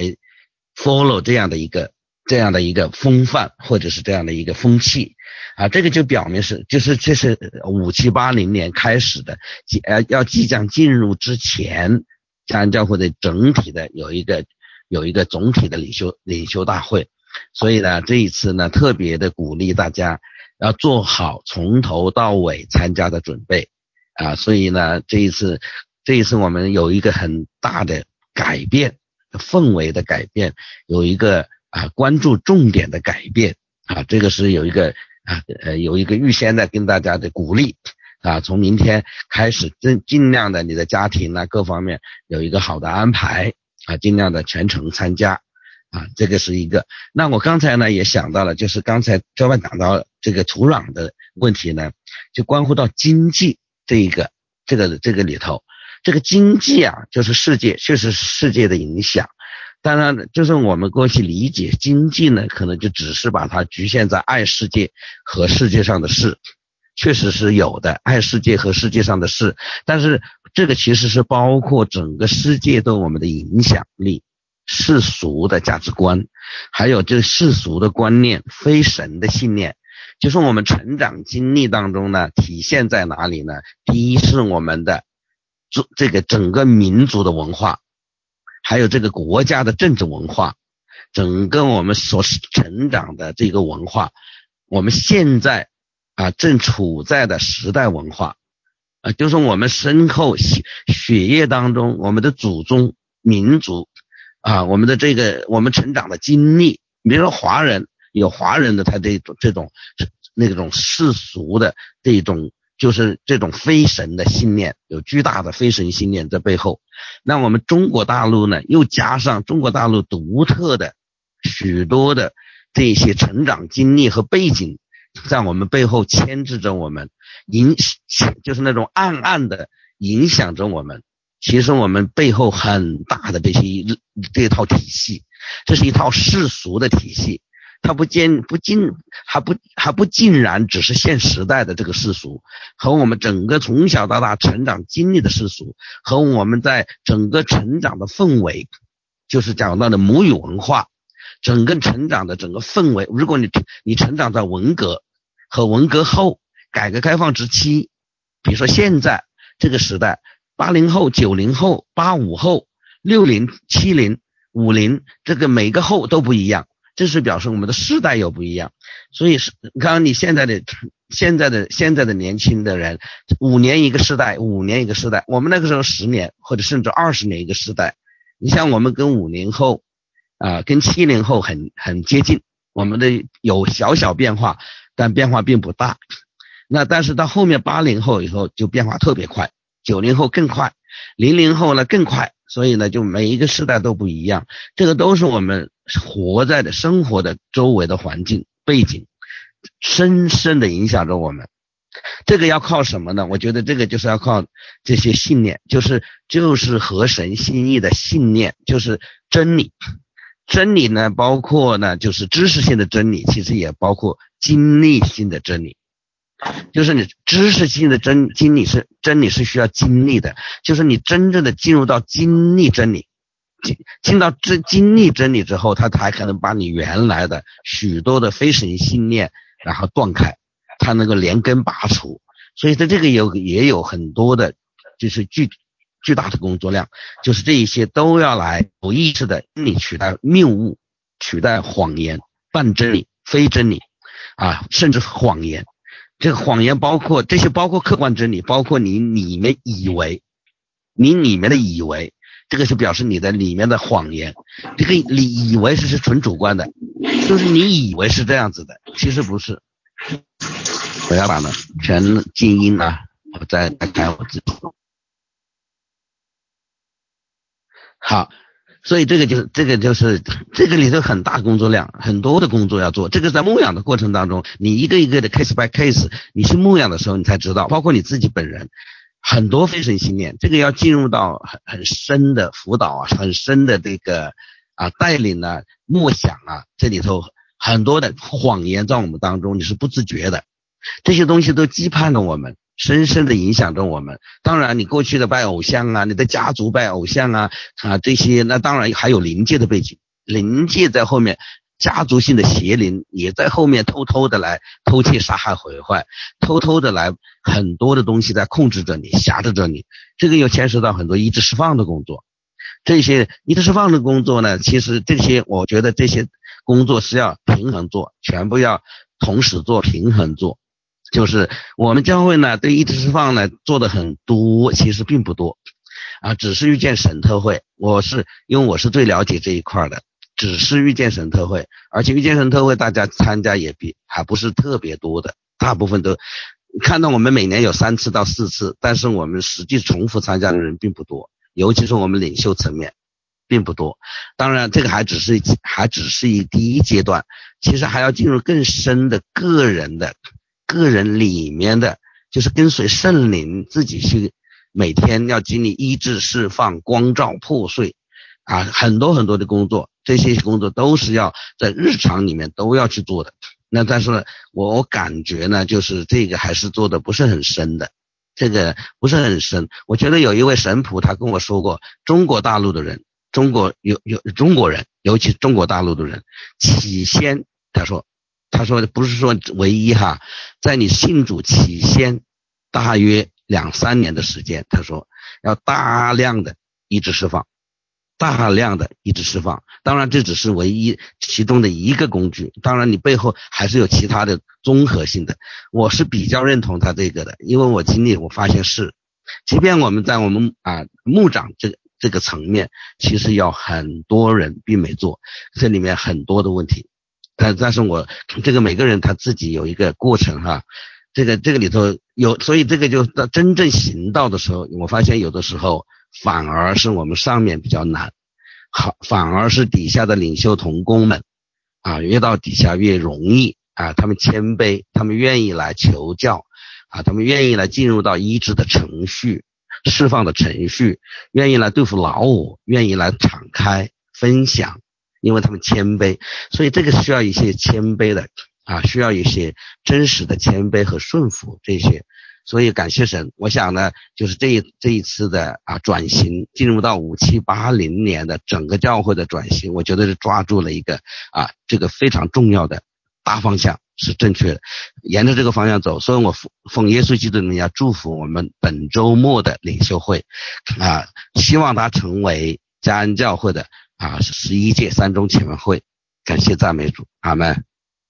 Speaker 6: follow 这样的一个这样的一个风范，或者是这样的一个风气啊，这个就表明是就是这是五七八零年开始的，呃要即将进入之前，家人教会的整体的有一个有一个总体的领袖领袖大会，所以呢这一次呢特别的鼓励大家要做好从头到尾参加的准备啊，所以呢这一次这一次我们有一个很大的改变，氛围的改变，有一个啊关注重点的改变啊，这个是有一个啊呃有一个预先的跟大家的鼓励啊，从明天开始尽尽量的你的家庭呢各方面有一个好的安排啊，尽量的全程参加啊，这个是一个。那我刚才呢也想到了，就是刚才教办讲到这个土壤的问题呢，就关乎到经济这一个这个这个里头，这个经济啊就是世界确实是世界的影响。当然就是我们过去理解经济呢，可能就只是把它局限在爱世界和世界上的事，确实是有的爱世界和世界上的事，但是这个其实是包括整个世界对我们的影响力，世俗的价值观，还有这世俗的观念，非神的信念，就是我们成长经历当中呢体现在哪里呢？第一是我们的这个整个民族的文化，还有这个国家的政治文化，整个我们所成长的这个文化，我们现在啊正处在的时代文化啊，就是我们身后血血液当中，我们的祖宗民族啊，我们的这个我们成长的经历，比如说华人有华人的他这种这种那种世俗的这种就是这种非神的信念，有巨大的非神信念在背后。那我们中国大陆呢，又加上中国大陆独特的许多的这些成长经历和背景，在我们背后牵制着我们，影就是那种暗暗的影响着我们。其实我们背后很大的这些这套体系，这是一套世俗的体系，它不尽不尽还不还不尽然只是现时代的这个世俗，和我们整个从小到大成长经历的世俗，和我们在整个成长的氛围，就是讲到的母语文化，整个成长的整个氛围。如果你你成长在文革和文革后改革开放之期，比如说现在这个时代，八零后、九零后、八五后、六零、七零、五零，这个每个后都不一样，这是表示我们的世代又不一样。所以是刚刚你现在的现在的现在的年轻的人，五年一个世代，五年一个世代，我们那个时候十年或者甚至二十年一个世代。你像我们跟五零后啊、呃，跟七零后很很接近，我们的有小小变化，但变化并不大。那但是到后面八零后以后就变化特别快，九零后更快，零零后呢更快，所以呢就每一个世代都不一样，这个都是我们活在的生活的周围的环境背景深深的影响着我们。这个要靠什么呢？我觉得这个就是要靠这些信念，就是就是合神心意的信念，就是真理。真理呢包括呢就是知识性的真理，其实也包括经历性的真理。就是你知识性的真经历是真理是需要经历的，就是你真正的进入到经历真理，进到这经历真理之后，它才可能把你原来的许多的非神信念然后断开，它能够连根拔除。所以在这个有也有很多的就是巨巨大的工作量，就是这一些都要来有意识的真理取代谬误，取代谎言，半真理非真理啊，甚至谎言。这个谎言包括这些，包括客观真理，包括你里面以为你里面的以为，这个是表示你的里面的谎言。这个你以为是是纯主观的，就是你以为是这样子的，其实不是。我要把呢全静音啊，我再开我自己。好，所以这个就是这个就是这个里头很大工作量，很多的工作要做。这个在牧养的过程当中，你一个一个的 case by case， 你去牧养的时候你才知道，包括你自己本人很多非神信念，这个要进入到很很深的辅导啊，很深的这个啊带领啊默想啊，这里头很多的谎言在我们当中你是不自觉的这些东西都羁绊着我们，深深的影响着我们。当然你过去的拜偶像啊，你的家族拜偶像啊啊这些，那当然还有灵界的背景，灵界在后面，家族性的邪灵也在后面偷偷的来偷窃杀害毁坏，偷偷的来很多的东西在控制着你，辖制着你。这个又牵涉到很多意志释放的工作，这些意志释放的工作呢，其实这些我觉得这些工作是要平衡做，全部要同时做，平衡做。就是我们教会呢对意志释放呢做的很多，其实并不多啊，只是遇见神特会，我是因为我是最了解这一块的，只是遇见神特会，而且遇见神特会大家参加也比还不是特别多的，大部分都看到我们每年有三次到四次，但是我们实际重复参加的人并不多，尤其是我们领袖层面并不多。当然这个还只是还只是一第一阶段，其实还要进入更深的个人的个人里面的，就是跟随圣灵自己去每天要经历医治释放光照破碎啊，很多很多的工作，这些工作都是要在日常里面都要去做的。那但是呢我我感觉呢就是这个还是做的不是很深的，这个不是很深。我觉得有一位神父他跟我说过，中国大陆的人中国有有中国人尤其中国大陆的人起先他说他说不是说唯一哈，在你信主起先大约两三年的时间，他说要大量的意志释放，大量的意志释放。当然这只是唯一其中的一个工具，当然你背后还是有其他的综合性的。我是比较认同他这个的，因为我经历我发现是，即便我们在我们啊牧长这个这个层面，其实要很多人并没做，这里面很多的问题。但但是我这个每个人他自己有一个过程哈，这个这个里头有，所以这个就到真正行道的时候，我发现有的时候反而是我们上面比较难，好，反而是底下的领袖同工们啊，越到底下越容易啊，他们谦卑，他们愿意来求教啊，他们愿意来进入到医治的程序，释放的程序，愿意来对付老我，愿意来敞开分享，因为他们谦卑，所以这个需要一些谦卑的啊，需要一些真实的谦卑和顺服这些。所以感谢神，我想呢就是这一这一次的啊转型，进入到五七八零年的整个教会的转型，我觉得是抓住了一个啊这个非常重要的大方向是正确的，沿着这个方向走。所以我奉耶稣基督的名要祝福我们本周末的领袖会啊，希望它成为嘉恩教会的啊十一届三中前会。感谢赞美主，阿们。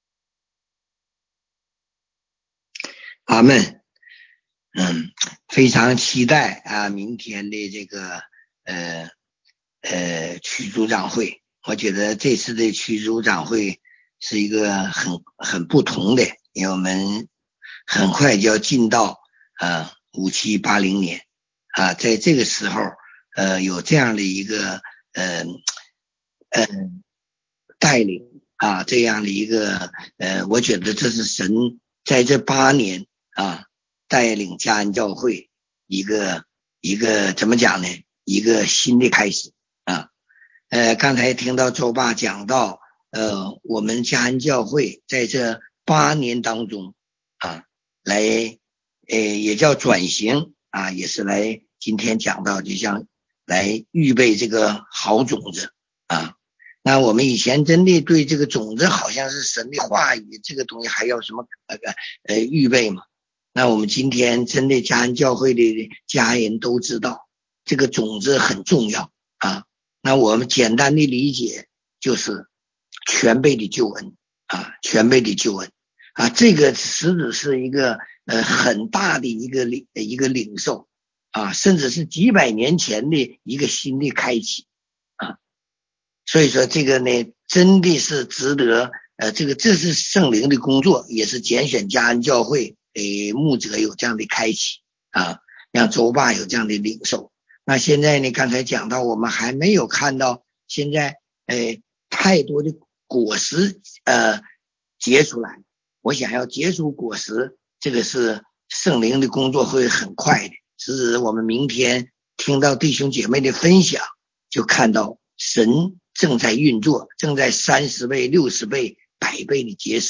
Speaker 7: 阿们。嗯，非常期待啊，明天的这个呃呃区组长会。我觉得这次的区组长会是一个很很不同的，因为我们很快就要进到呃五七八零年啊，在这个时候呃有这样的一个呃呃带领啊，这样的一个呃，我觉得这是神在这八年啊。带领嘉恩教会一个一个怎么讲呢？一个新的开始啊！呃，刚才听到周爸讲到，呃，我们嘉恩教会在这八年当中啊，来，呃，也叫转型啊，也是来今天讲到，就像来预备这个好种子啊。那我们以前真的对这个种子好像是神的话语，这个东西还要什么那个呃预备嘛？那我们今天真的嘉恩教会的家人都知道这个种子很重要啊。那我们简单的理解就是全备的救恩啊，全备的救恩啊，这个实质是一个呃很大的一个领一个领受啊，甚至是几百年前的一个新的开启啊。所以说这个呢真的是值得呃这个这是圣灵的工作，也是拣选嘉恩教会给牧者有这样的开启啊，让周爸有这样的领受。那现在呢，刚才讲到我们还没有看到现在呃太多的果实呃结出来，我想要结出果实，这个是圣灵的工作会很快的。是我们明天听到弟兄姐妹的分享，就看到神正在运作，正在三十倍、六十倍、百倍的结实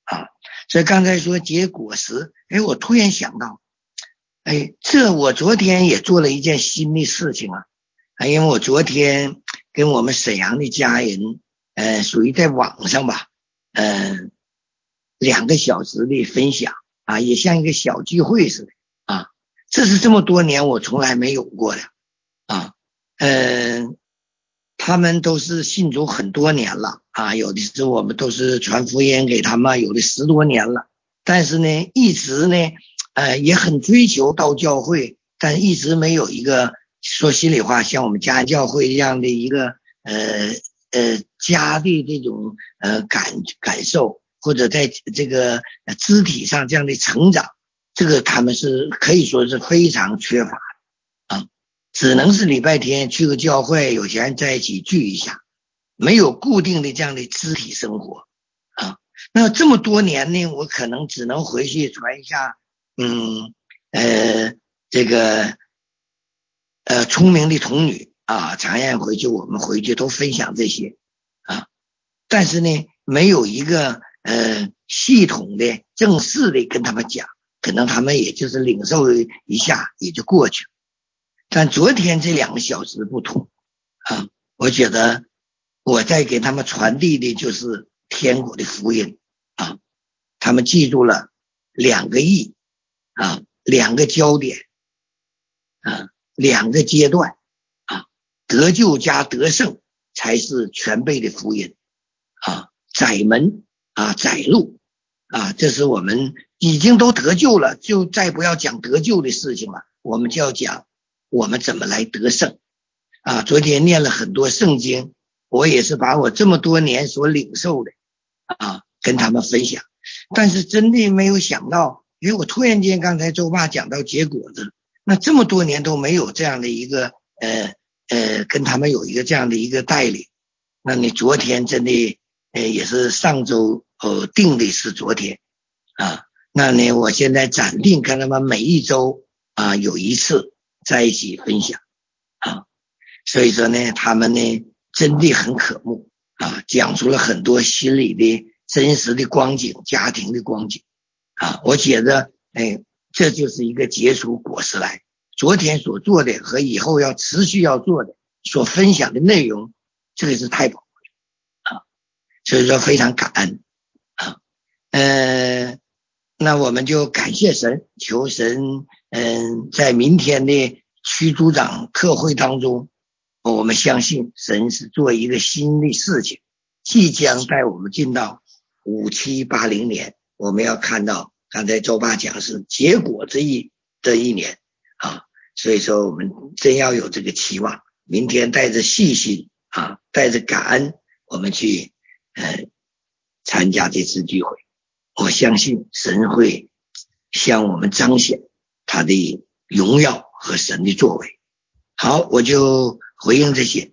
Speaker 7: 啊。所以刚才说结果实，哎，我突然想到，哎，这我昨天也做了一件新的事情啊，啊，因为我昨天跟我们沈阳的家人，呃，属于在网上吧，呃，两个小时的分享啊，也像一个小聚会似的啊，这是这么多年我从来没有过的啊，嗯、呃。他们都是信主很多年了啊，有的是我们都是传福音给他们，有的十多年了，但是呢，一直呢，呃，也很追求到教会，但一直没有一个说心里话，像我们家教会这样的一个呃呃家的这种呃感感受，或者在这个肢体上这样的成长，这个他们是可以说是非常缺乏的啊。只能是礼拜天去个教会，有些人在一起聚一下，没有固定的这样的肢体生活啊。那这么多年呢，我可能只能回去传一下，嗯呃这个呃聪明的童女啊，常燕回去我们回去都分享这些啊，但是呢，没有一个呃系统的正式的跟他们讲，可能他们也就是领受一下也就过去了。但昨天这两个小时不同啊，我觉得我在给他们传递的就是天国的福音啊，他们记住了两个意啊，两个焦点啊，两个阶段啊，得救加得胜才是全备的福音啊，窄门啊，窄路啊，这是我们已经都得救了，就再不要讲得救的事情了，我们就要讲我们怎么来得胜啊？昨天念了很多圣经，我也是把我这么多年所领受的啊跟他们分享，但是真的没有想到，因为我突然间刚才周爸讲到结果子，那这么多年都没有这样的一个呃呃跟他们有一个这样的一个带领，那你昨天真的呃也是上周呃定的是昨天啊，那呢我现在暂定跟他们每一周啊有一次在一起分享啊，所以说呢，他们呢真的很渴慕啊，讲出了很多心里的真实的光景，家庭的光景啊，我觉得哎，这就是一个结出果实来。昨天所做的和以后要持续要做的，所分享的内容，这个是太宝贵啊，所以说非常感恩啊，呃。那我们就感谢神，求神嗯，在明天的区组长特会当中，我们相信神是做一个新的事情，即将带我们进到五七八零年，我们要看到刚才周爸讲是结果这一这一年啊，所以说我们真要有这个期望，明天带着信心啊，带着感恩，我们去呃参加这次聚会。我相信神会向我们彰显他的荣耀和神的作为。好，我就回应这些。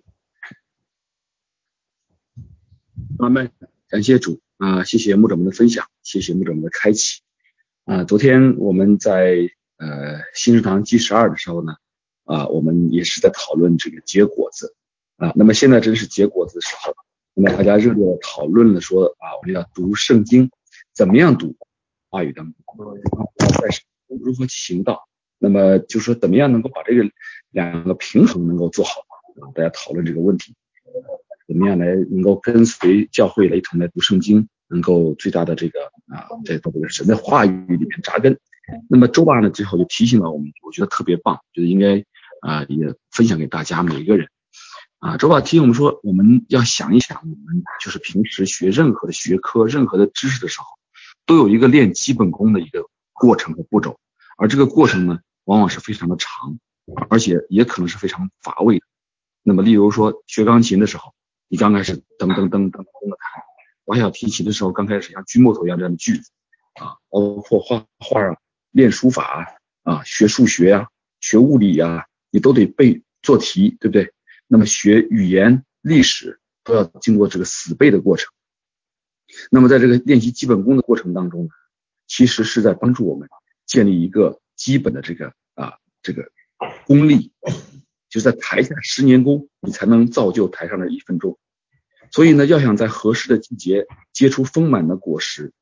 Speaker 8: 阿们，感谢主啊、呃，谢谢牧者们的分享，谢谢牧者们的开启啊、呃。昨天我们在呃新食堂 G 十二 的时候呢，啊、呃，我们也是在讨论这个结果子啊、呃。那么现在真是结果子的时候，那么大家热烈的讨论了说啊，我们要读圣经。怎么样读话语当中，在如何行道？那么就说怎么样能够把这个两个平衡能够做好啊？大家讨论这个问题，怎么样来能够跟随教会来一同来读圣经，能够最大的这个啊，在这个神的话语里面扎根。那么周爸呢，最后就提醒了我们，我觉得特别棒，觉得应该啊也分享给大家每一个人。啊，周爸提醒我们说，我们要想一想，我们就是平时学任何的学科、任何的知识的时候，都有一个练基本功的一个过程和步骤，而这个过程呢，往往是非常的长，而且也可能是非常乏味的。那么，例如说学钢琴的时候，你刚开始噔噔噔噔噔的弹；滑小提琴的时候，刚开始像锯木头一样这样的句子啊，包括画画啊、练书法啊、学数学啊、学物理啊，你都得背做题，对不对？那么学语言、历史都要经过这个死背的过程。那么在这个练习基本功的过程当中呢，其实是在帮助我们建立一个基本的这个啊这个功力，就是在台下十年功，你才能造就台上的一分钟。所以呢，要想在合适的季节结出丰满的果实，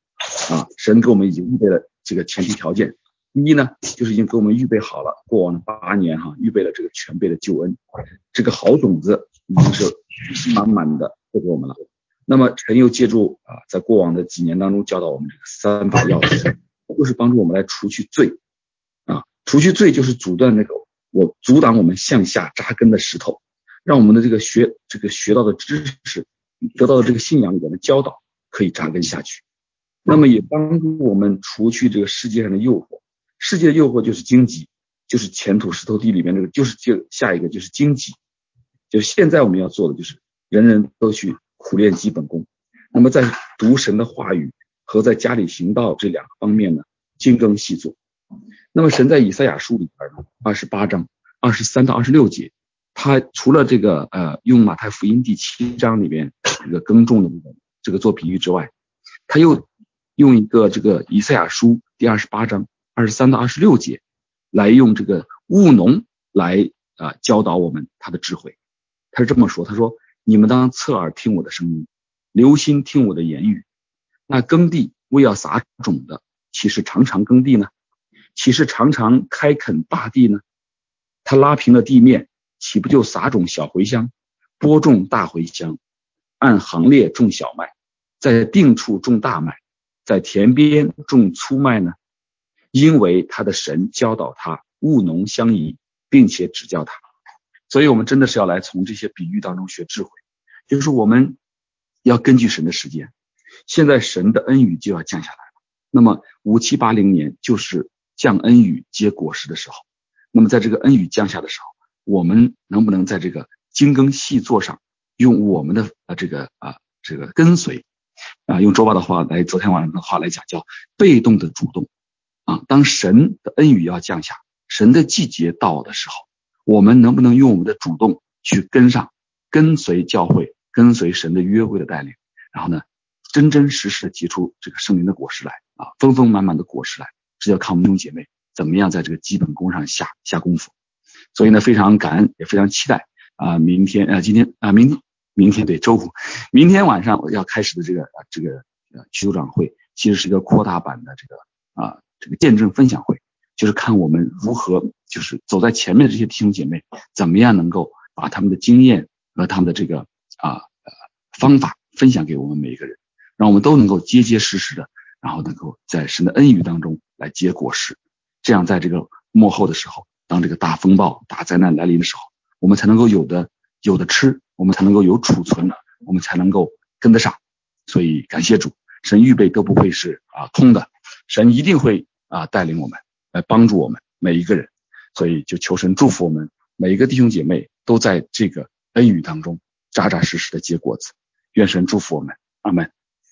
Speaker 8: 啊，神给我们已经预备了这个前提条件。第一呢，就是已经给我们预备好了过往的八年哈、啊，预备了这个全备的救恩，这个好种子已经是满满的给我们了。那么神又借助啊，在过往的几年当中教导我们这个三把钥匙，就是帮助我们来除去罪啊，除去罪就是阻断那个我阻挡我们向下扎根的石头，让我们的这个学这个学到的知识得到的这个信仰里面的教导可以扎根下去。那么也帮助我们除去这个世界上的诱惑，世界的诱惑就是荆棘，就是前土石头地里面这个，就是这下一个就是荆棘，就是现在我们要做的就是人人都去苦练基本功。那么在读神的话语和在家里行道这两个方面呢，精耕细作。那么神在以赛亚书里边呢，二十八章二十三到二十六节，他除了这个呃用马太福音第七章里面这个耕种的这个这个做比喻之外，他又用一个这个以赛亚书第二十八章二十三到二十六节来用这个务农来啊、呃、教导我们他的智慧。他是这么说，他说你们当侧耳听我的声音，留心听我的言语。那耕地为要撒种的，岂是常常耕地呢？岂是常常开垦大地呢？他拉平了地面，岂不就撒种小茴香，播种大茴香，按行列种小麦，在定处种大麦，在田边种粗麦呢？因为他的神教导他务农相宜，并且指教他。所以我们真的是要来从这些比喻当中学智慧，就是我们要根据神的时间，现在神的恩雨就要降下来了，那么五七八零年就是降恩雨结果实的时候。那么在这个恩雨降下的时候，我们能不能在这个精耕细作上用我们的呃这个啊这个跟随啊，用周爸的话来昨天晚上的话来讲，叫被动的主动啊。当神的恩雨要降下，神的季节到的时候，我们能不能用我们的主动去跟上，跟随教会，跟随神的约会的带领，然后呢真真实实的结出这个圣灵的果实来啊，丰丰满满的果实来。这要看我们弟兄姐妹怎么样在这个基本功上下下功夫。所以呢非常感恩，也非常期待啊，明天啊今天啊明天明天对周五明天晚上我要开始的这个啊这个呃区组长会，其实是一个扩大版的这个啊这个见证分享会，就是看我们如何就是走在前面的这些弟兄姐妹怎么样能够把他们的经验和他们的这个啊呃方法分享给我们每一个人，让我们都能够结结实实的，然后能够在神的恩雨当中来结果实。这样在这个末后的时候，当这个大风暴大灾难来临的时候，我们才能够有的有的吃，我们才能够有储存，我们才能够跟得上。所以感谢主，神预备都不会是啊空的，神一定会啊带领我们，来帮助我们每一个人。所以就求神祝福我们每一个弟兄姐妹都在这个恩雨当中扎扎实实的结果子。愿神祝福我们，阿们。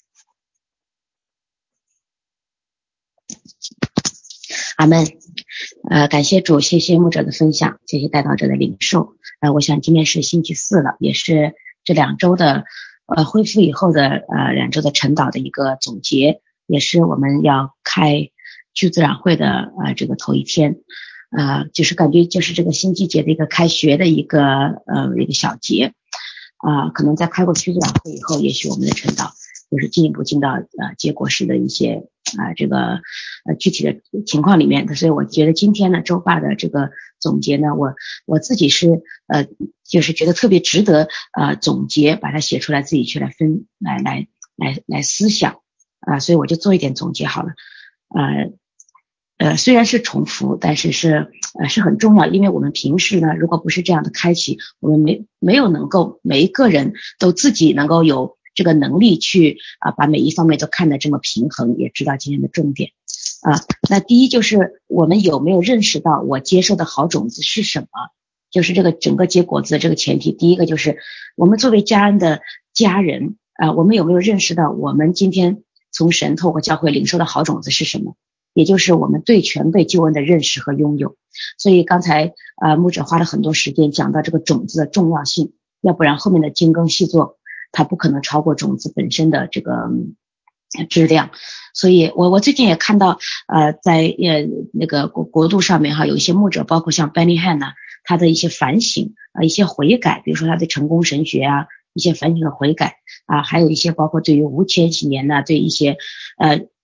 Speaker 9: 阿们。呃，感谢主，谢谢牧者的分享，谢谢带导者的领受。呃，我想今天是星期四了，也是这两周的呃恢复以后的呃两周的晨祷的一个总结，也是我们要开区自然会的呃这个头一天。呃，就是感觉就是这个新季节的一个开学的一个呃一个小节啊、呃，可能在开过区自然会以后，也许我们的晨祷就是进一步进到呃结果式的一些啊、呃，这个呃具体的情况里面。所以我觉得今天呢周爸的这个总结呢，我我自己是呃就是觉得特别值得呃总结，把它写出来，自己去来分来来来来思想啊、呃，所以我就做一点总结好了。呃呃虽然是重复，但是是呃是很重要，因为我们平时呢，如果不是这样的开启，我们没没有能够每一个人都自己能够有这个能力去啊、呃、把每一方面都看得这么平衡，也知道今天的重点啊。那第一就是我们有没有认识到我接受的好种子是什么，就是这个整个结果子的这个前提。第一个就是我们作为家人的家人啊、呃，我们有没有认识到我们今天从神透过教会领受的好种子是什么，也就是我们对全备救恩的认识和拥有。所以刚才呃牧者花了很多时间讲到这个种子的重要性，要不然后面的精耕细作它不可能超过种子本身的这个质量。所以我我最近也看到呃在呃那个国国度上面哈，有一些牧者，包括像 Benny Hinn 呢，他的一些反省啊、呃，一些悔改，比如说他对成功神学啊一些反省的悔改啊，还有一些包括对于无千禧年呢，对一些呃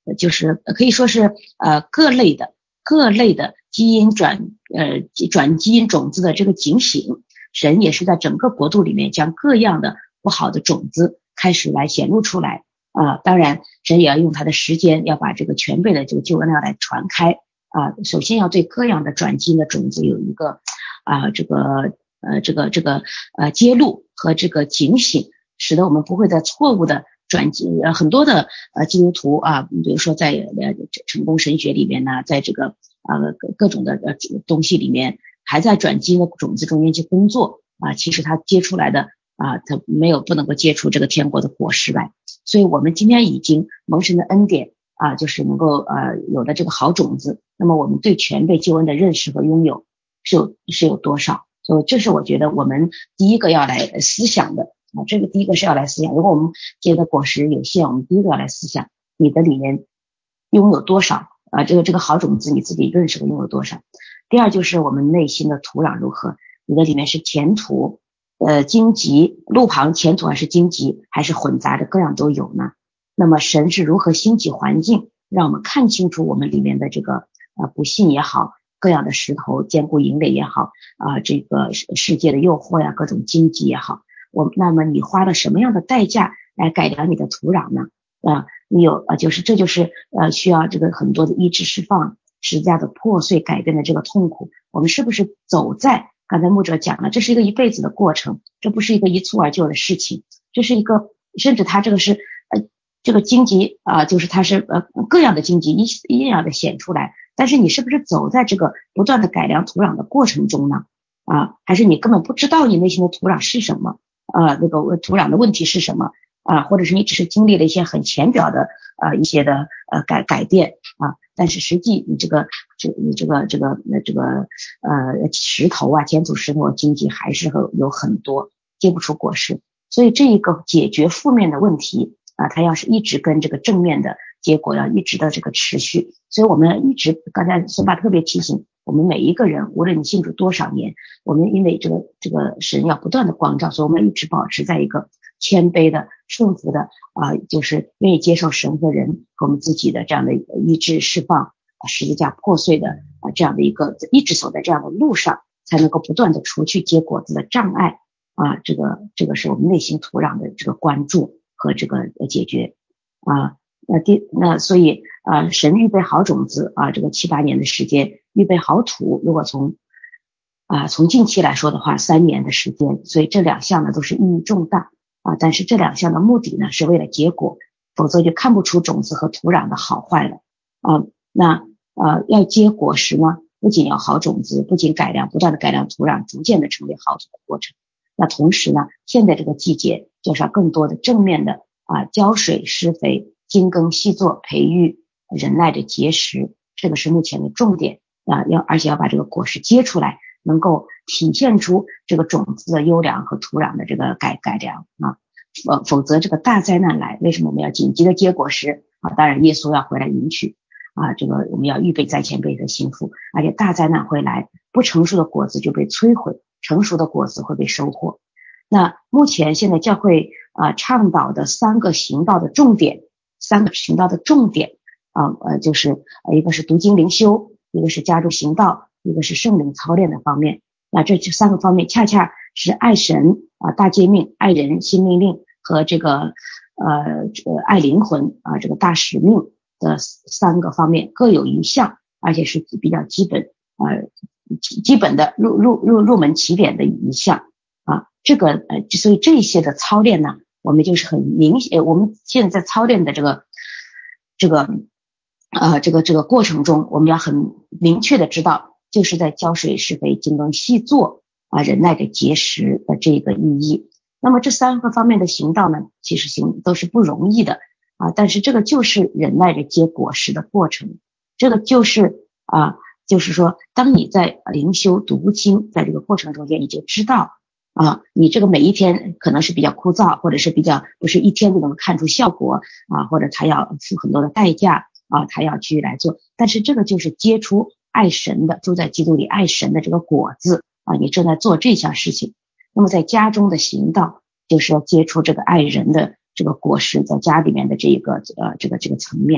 Speaker 9: 就是可以说是呃各类的各类的基因转呃转基因种子的这个警醒，神也是在整个国度里面将各样的不好的种子开始来显露出来啊、呃。当然神也要用他的时间，要把这个全备的这个救恩要来传开啊、呃。首先要对各样的转基因的种子有一个啊、呃、这个呃这个这个呃揭露和这个警醒，使得我们不会在错误的转基呃很多的呃基督徒啊，比如说在呃成功神学里面呢，在这个呃各各种的呃东西里面，还在转基因的种子中间去工作啊，其实他结出来的啊，他没有不能够结出这个天国的果实来。所以我们今天已经蒙神的恩典啊，就是能够呃有了这个好种子，那么我们对全备救恩的认识和拥有是有是有多少？所以这是我觉得我们第一个要来思想的啊，这个第一个是要来思想。如果我们结的果实有限，我们第一个要来思想你的里面拥有多少啊，这个这个好种子你自己认识和拥有多少。第二就是我们内心的土壤如何，你的里面是田土呃荆棘路旁田土还是荆棘，还是混杂的各样都有呢？那么神是如何兴起环境让我们看清楚我们里面的这个呃不信也好，各样的石头坚固营垒也好啊、呃，这个世界的诱惑呀，各种荆棘也好，我那么你花了什么样的代价来改良你的土壤呢？啊、呃，你有呃就是这就是呃需要这个很多的医治释放，十字架的破碎改变的这个痛苦，我们是不是走在刚才牧者讲了，这是一个一辈子的过程，这不是一个一蹴而就的事情，这是一个甚至它这个是呃这个荆棘啊、呃，就是它是呃各样的荆棘一一样的显出来，但是你是不是走在这个不断的改良土壤的过程中呢？啊，还是你根本不知道你内心的土壤是什么？啊，那个土壤的问题是什么？啊，或者是你只是经历了一些很浅表的呃一些的呃改改变啊，但是实际你这个这你这个这个那这个呃石头啊田土石头荆棘还是有很多结不出果实，所以这一个解决负面的问题啊，它要是一直跟这个正面的结果要一直的这个持续，所以我们一直刚才孙爸特别提醒我们每一个人，无论你信主多少年，我们因为这个这个神要不断的光照，所以我们一直保持在一个谦卑的顺服的啊、呃，就是愿意接受神和人和我们自己的这样的医治释放、啊、十字架破碎的啊、呃、这样的一个一直走在这样的路上，才能够不断的除去结果子的障碍啊，这个这个是我们内心土壤的这个关注和这个解决啊。那第那所以啊，神预备好种子啊，这个七八年的时间预备好土，如果从啊从近期来说的话，三年的时间，所以这两项呢都是意义重大啊。但是这两项的目的呢是为了结果，否则就看不出种子和土壤的好坏了啊。那呃要结果实呢，不仅要好种子，不仅改良不断的改良土壤，逐渐的成为好土的过程。那同时呢，现在这个季节就是要更多的正面的啊浇水施肥。精耕细作，培育忍耐的结实，这个是目前的重点啊！要而且要把这个果实结出来，能够体现出这个种子的优良和土壤的这个改改良啊。否否则这个大灾难来，为什么我们要紧急的结果实啊？当然耶稣要回来迎娶啊，这个我们要预备在前辈的心腹，而且大灾难会来，不成熟的果子就被摧毁，成熟的果子会被收获。那目前现在教会啊倡导的三个行道的重点。三个行道的重点啊，呃，就是一个是读经灵修，一个是加入行道，一个是圣灵操练的方面。那这三个方面恰恰是爱神啊大诫命、爱人新命令和这个呃这个爱灵魂啊这个大使命的三个方面各有一项，而且是比较基本呃基本的入入入入门起点的一项啊。这个呃所以这些的操练呢。我们就是很明显，我们现在操练的这个这个呃这个这个过程中，我们要很明确的知道，就是在浇水施肥精耕细作啊忍耐的结实的这个意义。那么这三个方面的行道呢，其实行都是不容易的啊，但是这个就是忍耐着结果实的过程。这个就是啊，就是说，当你在灵修读经，在这个过程中间，你就知道。啊，你这个每一天可能是比较枯燥，或者是比较不是一天就能看出效果啊，或者他要付很多的代价啊，他要去来做，但是这个就是结出爱神的，住在基督里爱神的这个果子啊，你正在做这项事情。那么在家中的行道，就是要结出这个爱人的这个果实，在家里面的这个呃这个这个层面。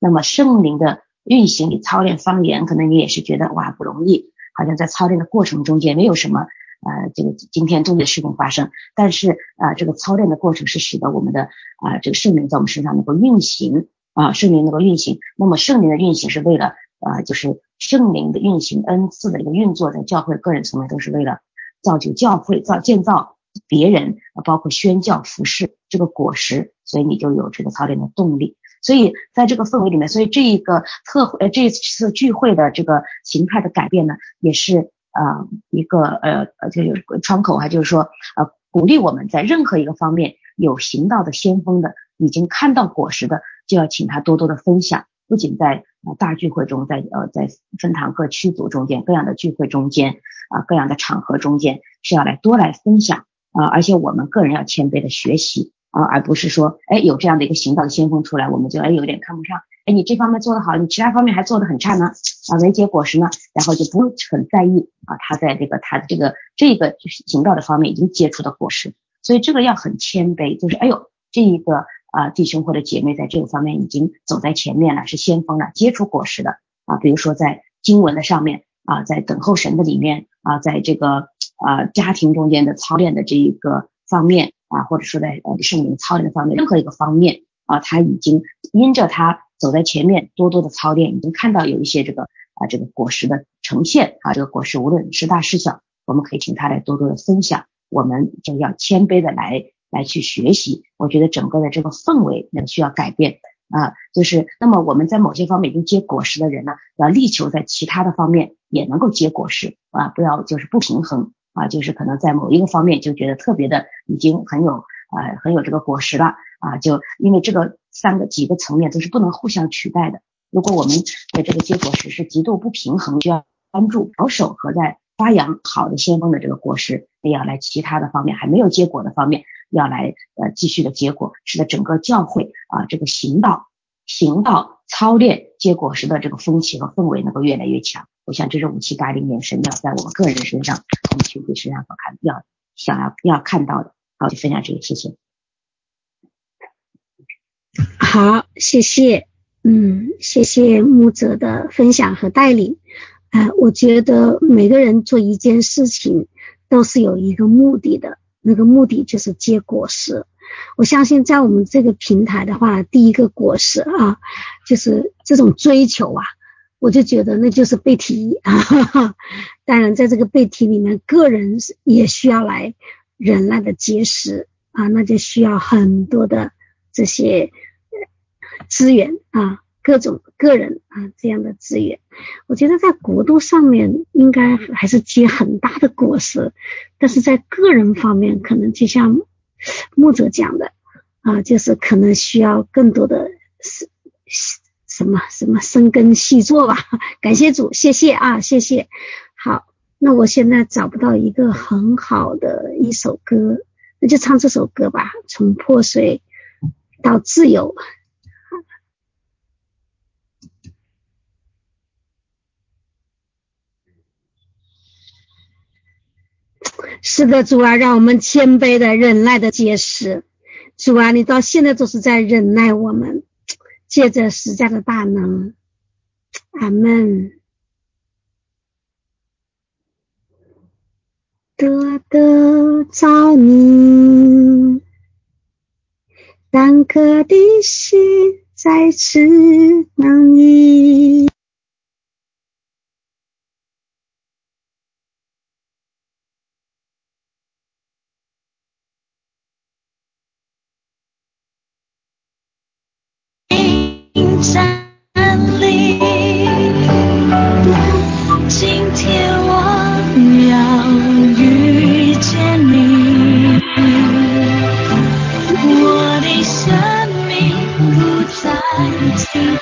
Speaker 9: 那么圣灵的运行，你操练方言，可能你也是觉得哇不容易，好像在操练的过程中间没有什么呃这个今天重要的事情发生，但是啊、呃、这个操练的过程是使得我们的啊、呃、这个圣灵在我们身上能够运行啊、呃、圣灵能够运行，那么圣灵的运行是为了啊、呃、就是圣灵的运行恩赐的一个运作，在教会个人层面都是为了造就教会造建造别人，包括宣教服侍这个果实，所以你就有这个操练的动力。所以在这个氛围里面，所以这一个特呃这次聚会的这个形态的改变呢，也是呃一个呃呃就是窗口，还就是说呃鼓励我们在任何一个方面有行道的先锋的，已经看到果实的，就要请他多多的分享，不仅在呃大聚会中，在呃在分堂各区组中间，各样的聚会中间啊、呃、各样的场合中间，是要来多来分享啊、呃，而且我们个人要谦卑的学习啊、呃，而不是说哎有这样的一个行道的先锋出来，我们就哎有点看不上，哎你这方面做得好，你其他方面还做得很差呢啊，没结果实呢，然后就不很在意啊他在这个他的这个这个行道的方面已经结出的果实，所以这个要很谦卑，就是哎呦这一个啊弟兄或者姐妹在这个方面已经走在前面了，是先锋了，结出果实的啊，比如说在经文的上面啊，在等候神的里面啊，在这个啊家庭中间的操练的这一个方面啊，或者说在呃圣灵操练的方面，任何一个方面啊，他已经因着他走在前面多多的操练，已经看到有一些这个啊这个果实的呈现啊，这个果实无论是大是小，我们可以请他来多多的分享，我们就要谦卑的来来去学习。我觉得整个的这个氛围呢需要改变啊，就是那么我们在某些方面已经结果实的人呢，要力求在其他的方面也能够结果实啊，不要就是不平衡啊，就是可能在某一个方面就觉得特别的已经很有呃很有这个果实了啊，就因为这个三个几个层面都是不能互相取代的。如果我们的这个结果实是极度不平衡，就要关注保守和在发扬好的先锋的这个果实，也要来其他的方面还没有结果的方面要来呃继续的结果，使得整个教会啊这个行道行道操练结果实的这个风气和氛围能够越来越强。我想这是五七八零年神要在我们个人身上我们群体身上所看要想要要看到的。好，就分享这个，谢谢。
Speaker 1: 好，谢谢，嗯，谢谢牧者的分享和带领。呃，我觉得每个人做一件事情都是有一个目的的，那个目的就是结果实。我相信在我们这个平台的话，第一个果实啊，就是这种追求啊，我就觉得那就是被提啊。当然，在这个被提里面，个人也需要来人来的结识啊，那就需要很多的这些资源啊，各种个人啊这样的资源。我觉得在国度上面应该还是结很大的果实，但是在个人方面可能就像牧者讲的啊，就是可能需要更多的什么什么深耕细作吧。感谢主，谢谢啊，谢谢。好，那我现在找不到一个很好的一首歌，那就唱这首歌吧，从破碎到自由。是的，主啊，让我们谦卑的忍耐的结识。主啊，你到现在都是在忍耐我们，借着十字架的大能。阿们。多得着你，单颗的心再次能你。站立，今天我要遇见你，我的生命不再停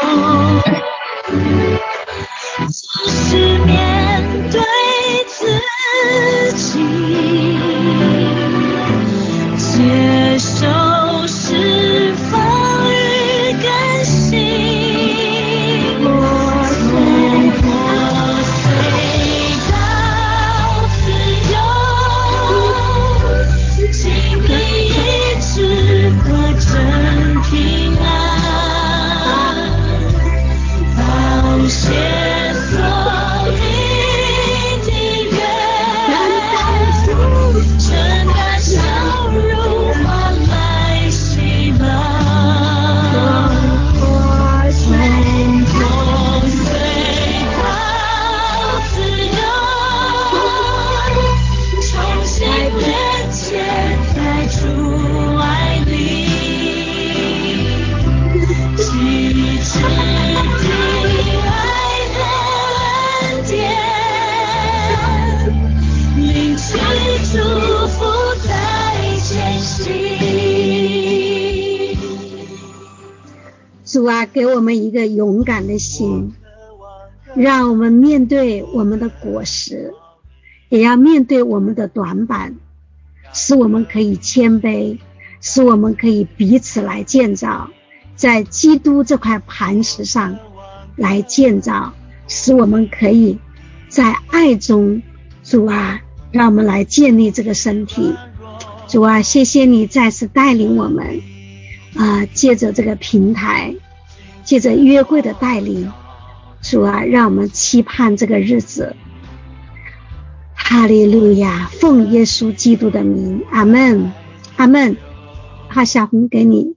Speaker 1: 留，就是面对自己，接受释放与更新，我从破碎到自由，经历医治和真平安， 主啊，给我们一个勇敢的心，让我们面对我们的果实，也要面对我们的短板，使我们可以谦卑，使我们可以彼此来建造，在基督这块磐石上来建造，使我们可以在爱中，主啊，让我们来建立这个身体。主啊，谢谢你再次带领我们啊，借着这个平台，借着约会的带领，主啊，让我们期盼这个日子。哈利路亚，奉耶稣基督的名，阿们，阿们。好，小红给你。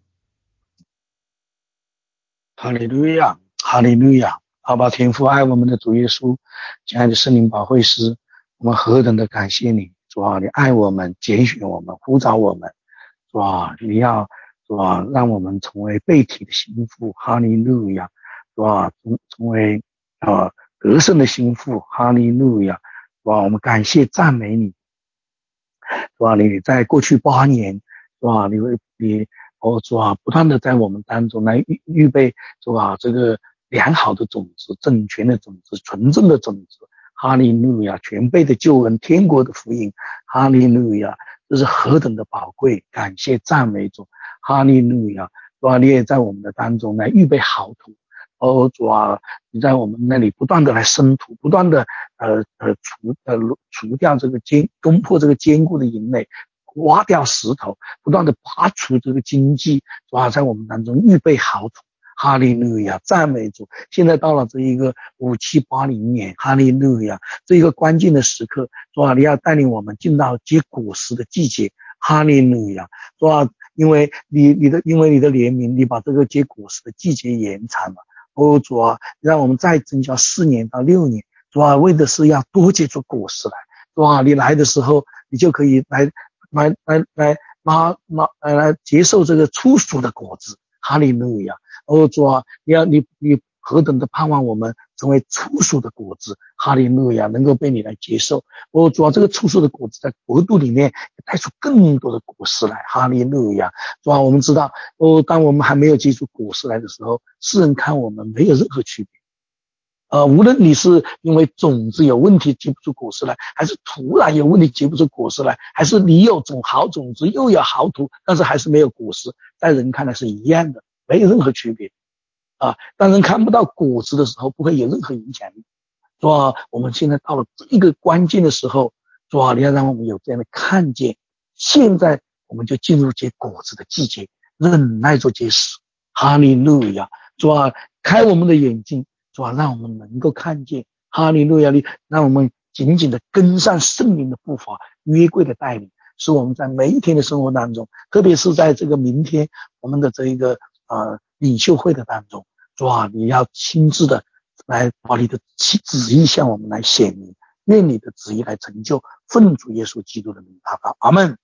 Speaker 5: 哈利路亚，哈利路亚，阿爸天父，爱我们的主耶稣，亲爱的圣灵保惠师，我们何等的感谢你，主啊，你爱我们，拣选我们，呼召我们，主啊，你要主啊，让我们成为被提的心腹，哈利路亚，主啊，成成为啊得胜的心腹，哈利路亚，主啊，我们感谢赞美你，主啊，你在过去八年，主啊，你会你哦，主啊，不断的在我们当中来预预备，主啊，这个良好的种子、正确的种子、纯正的种子，哈利路亚，全备的救恩、天国的福音，哈利路亚，这是何等的宝贵！感谢赞美主，哈利路亚，主啊，你也在我们的当中来预备好土，哦，主啊，你在我们那里不断的来生土，不断的呃呃除呃除掉这个坚攻破这个坚固的营垒。挖掉石头，不断的拔除这个荆棘，主啊，在我们当中预备好土，哈利路亚，赞美主。现在到了这一个五七八零年，哈利路亚，这一个关键的时刻，主啊，你要带领我们进到结果实的季节，哈利路亚，主啊，因为你你的因为你的怜悯，你把这个结果实的季节延长了，哦，主啊，让我们再增加四年到六年，主啊，为的是要多结出果实来，主啊，你来的时候，你就可以来。来来来拿拿来来接受这个初熟的果子，哈利路亚！哦，主啊，你要你你何等的盼望我们成为初熟的果子，哈利路亚，能够被你来接受。哦，主啊，这个初熟的果子在国度里面带出更多的果实来，哈利路亚！主啊，我们知道，哦，当我们还没有结出果实来的时候，世人看我们没有任何区别。呃，无论你是因为种子有问题结不出果实来，还是土壤有问题结不出果实来，还是你有种好种子又有好土，但是还是没有果实，在人看来是一样的，没有任何区别啊。当人看不到果实的时候，不会有任何影响力。主啊，我们现在到了这一个关键的时候，主啊，你要让我们有这样的看见，现在我们就进入结果子的季节，忍耐做结实，哈利路亚！主啊，开我们的眼睛。主啊，让我们能够看见，哈利路亚！你让我们紧紧的跟上圣灵的步伐，约柜的带领，使我们在每一天的生活当中，特别是在这个明天我们的这一个呃领袖会的当中，主啊，你要亲自的来把你的旨意向我们来显明，愿你的旨意来成就，奉主耶稣基督的名祷告，阿们，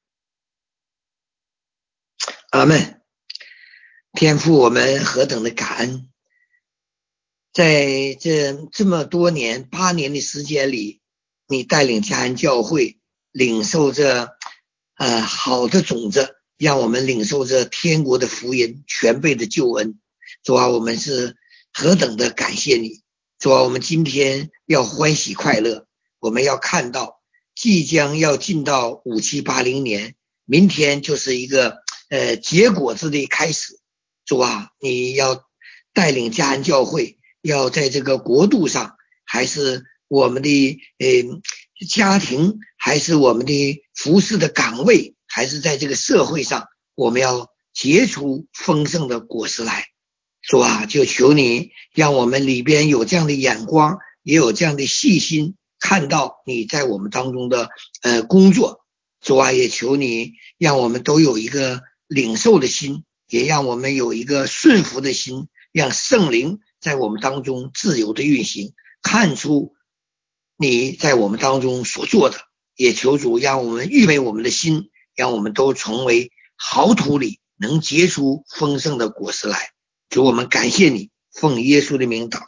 Speaker 7: 阿们。天父，我们何等的感恩！在这这么多年八年的时间里，你带领嘉安教会领受着呃好的种子，让我们领受着天国的福音，全备的救恩。主啊，我们是何等的感谢你！主啊，我们今天要欢喜快乐，我们要看到即将要进到五七八零年，明天就是一个呃结果子的开始。主啊，你要带领嘉安教会，要在这个国度上，还是我们的呃家庭，还是我们的服侍的岗位，还是在这个社会上，我们要结出丰盛的果实来。主啊，就求你让我们里边有这样的眼光，也有这样的细心，看到你在我们当中的呃工作。主啊，也求你让我们都有一个领受的心，也让我们有一个顺服的心，让圣灵在我们当中自由的运行，看出你在我们当中所做的。也求主让我们预备我们的心，让我们都成为好土里能结出丰盛的果实来。主，我们感谢你，奉耶稣的名祷。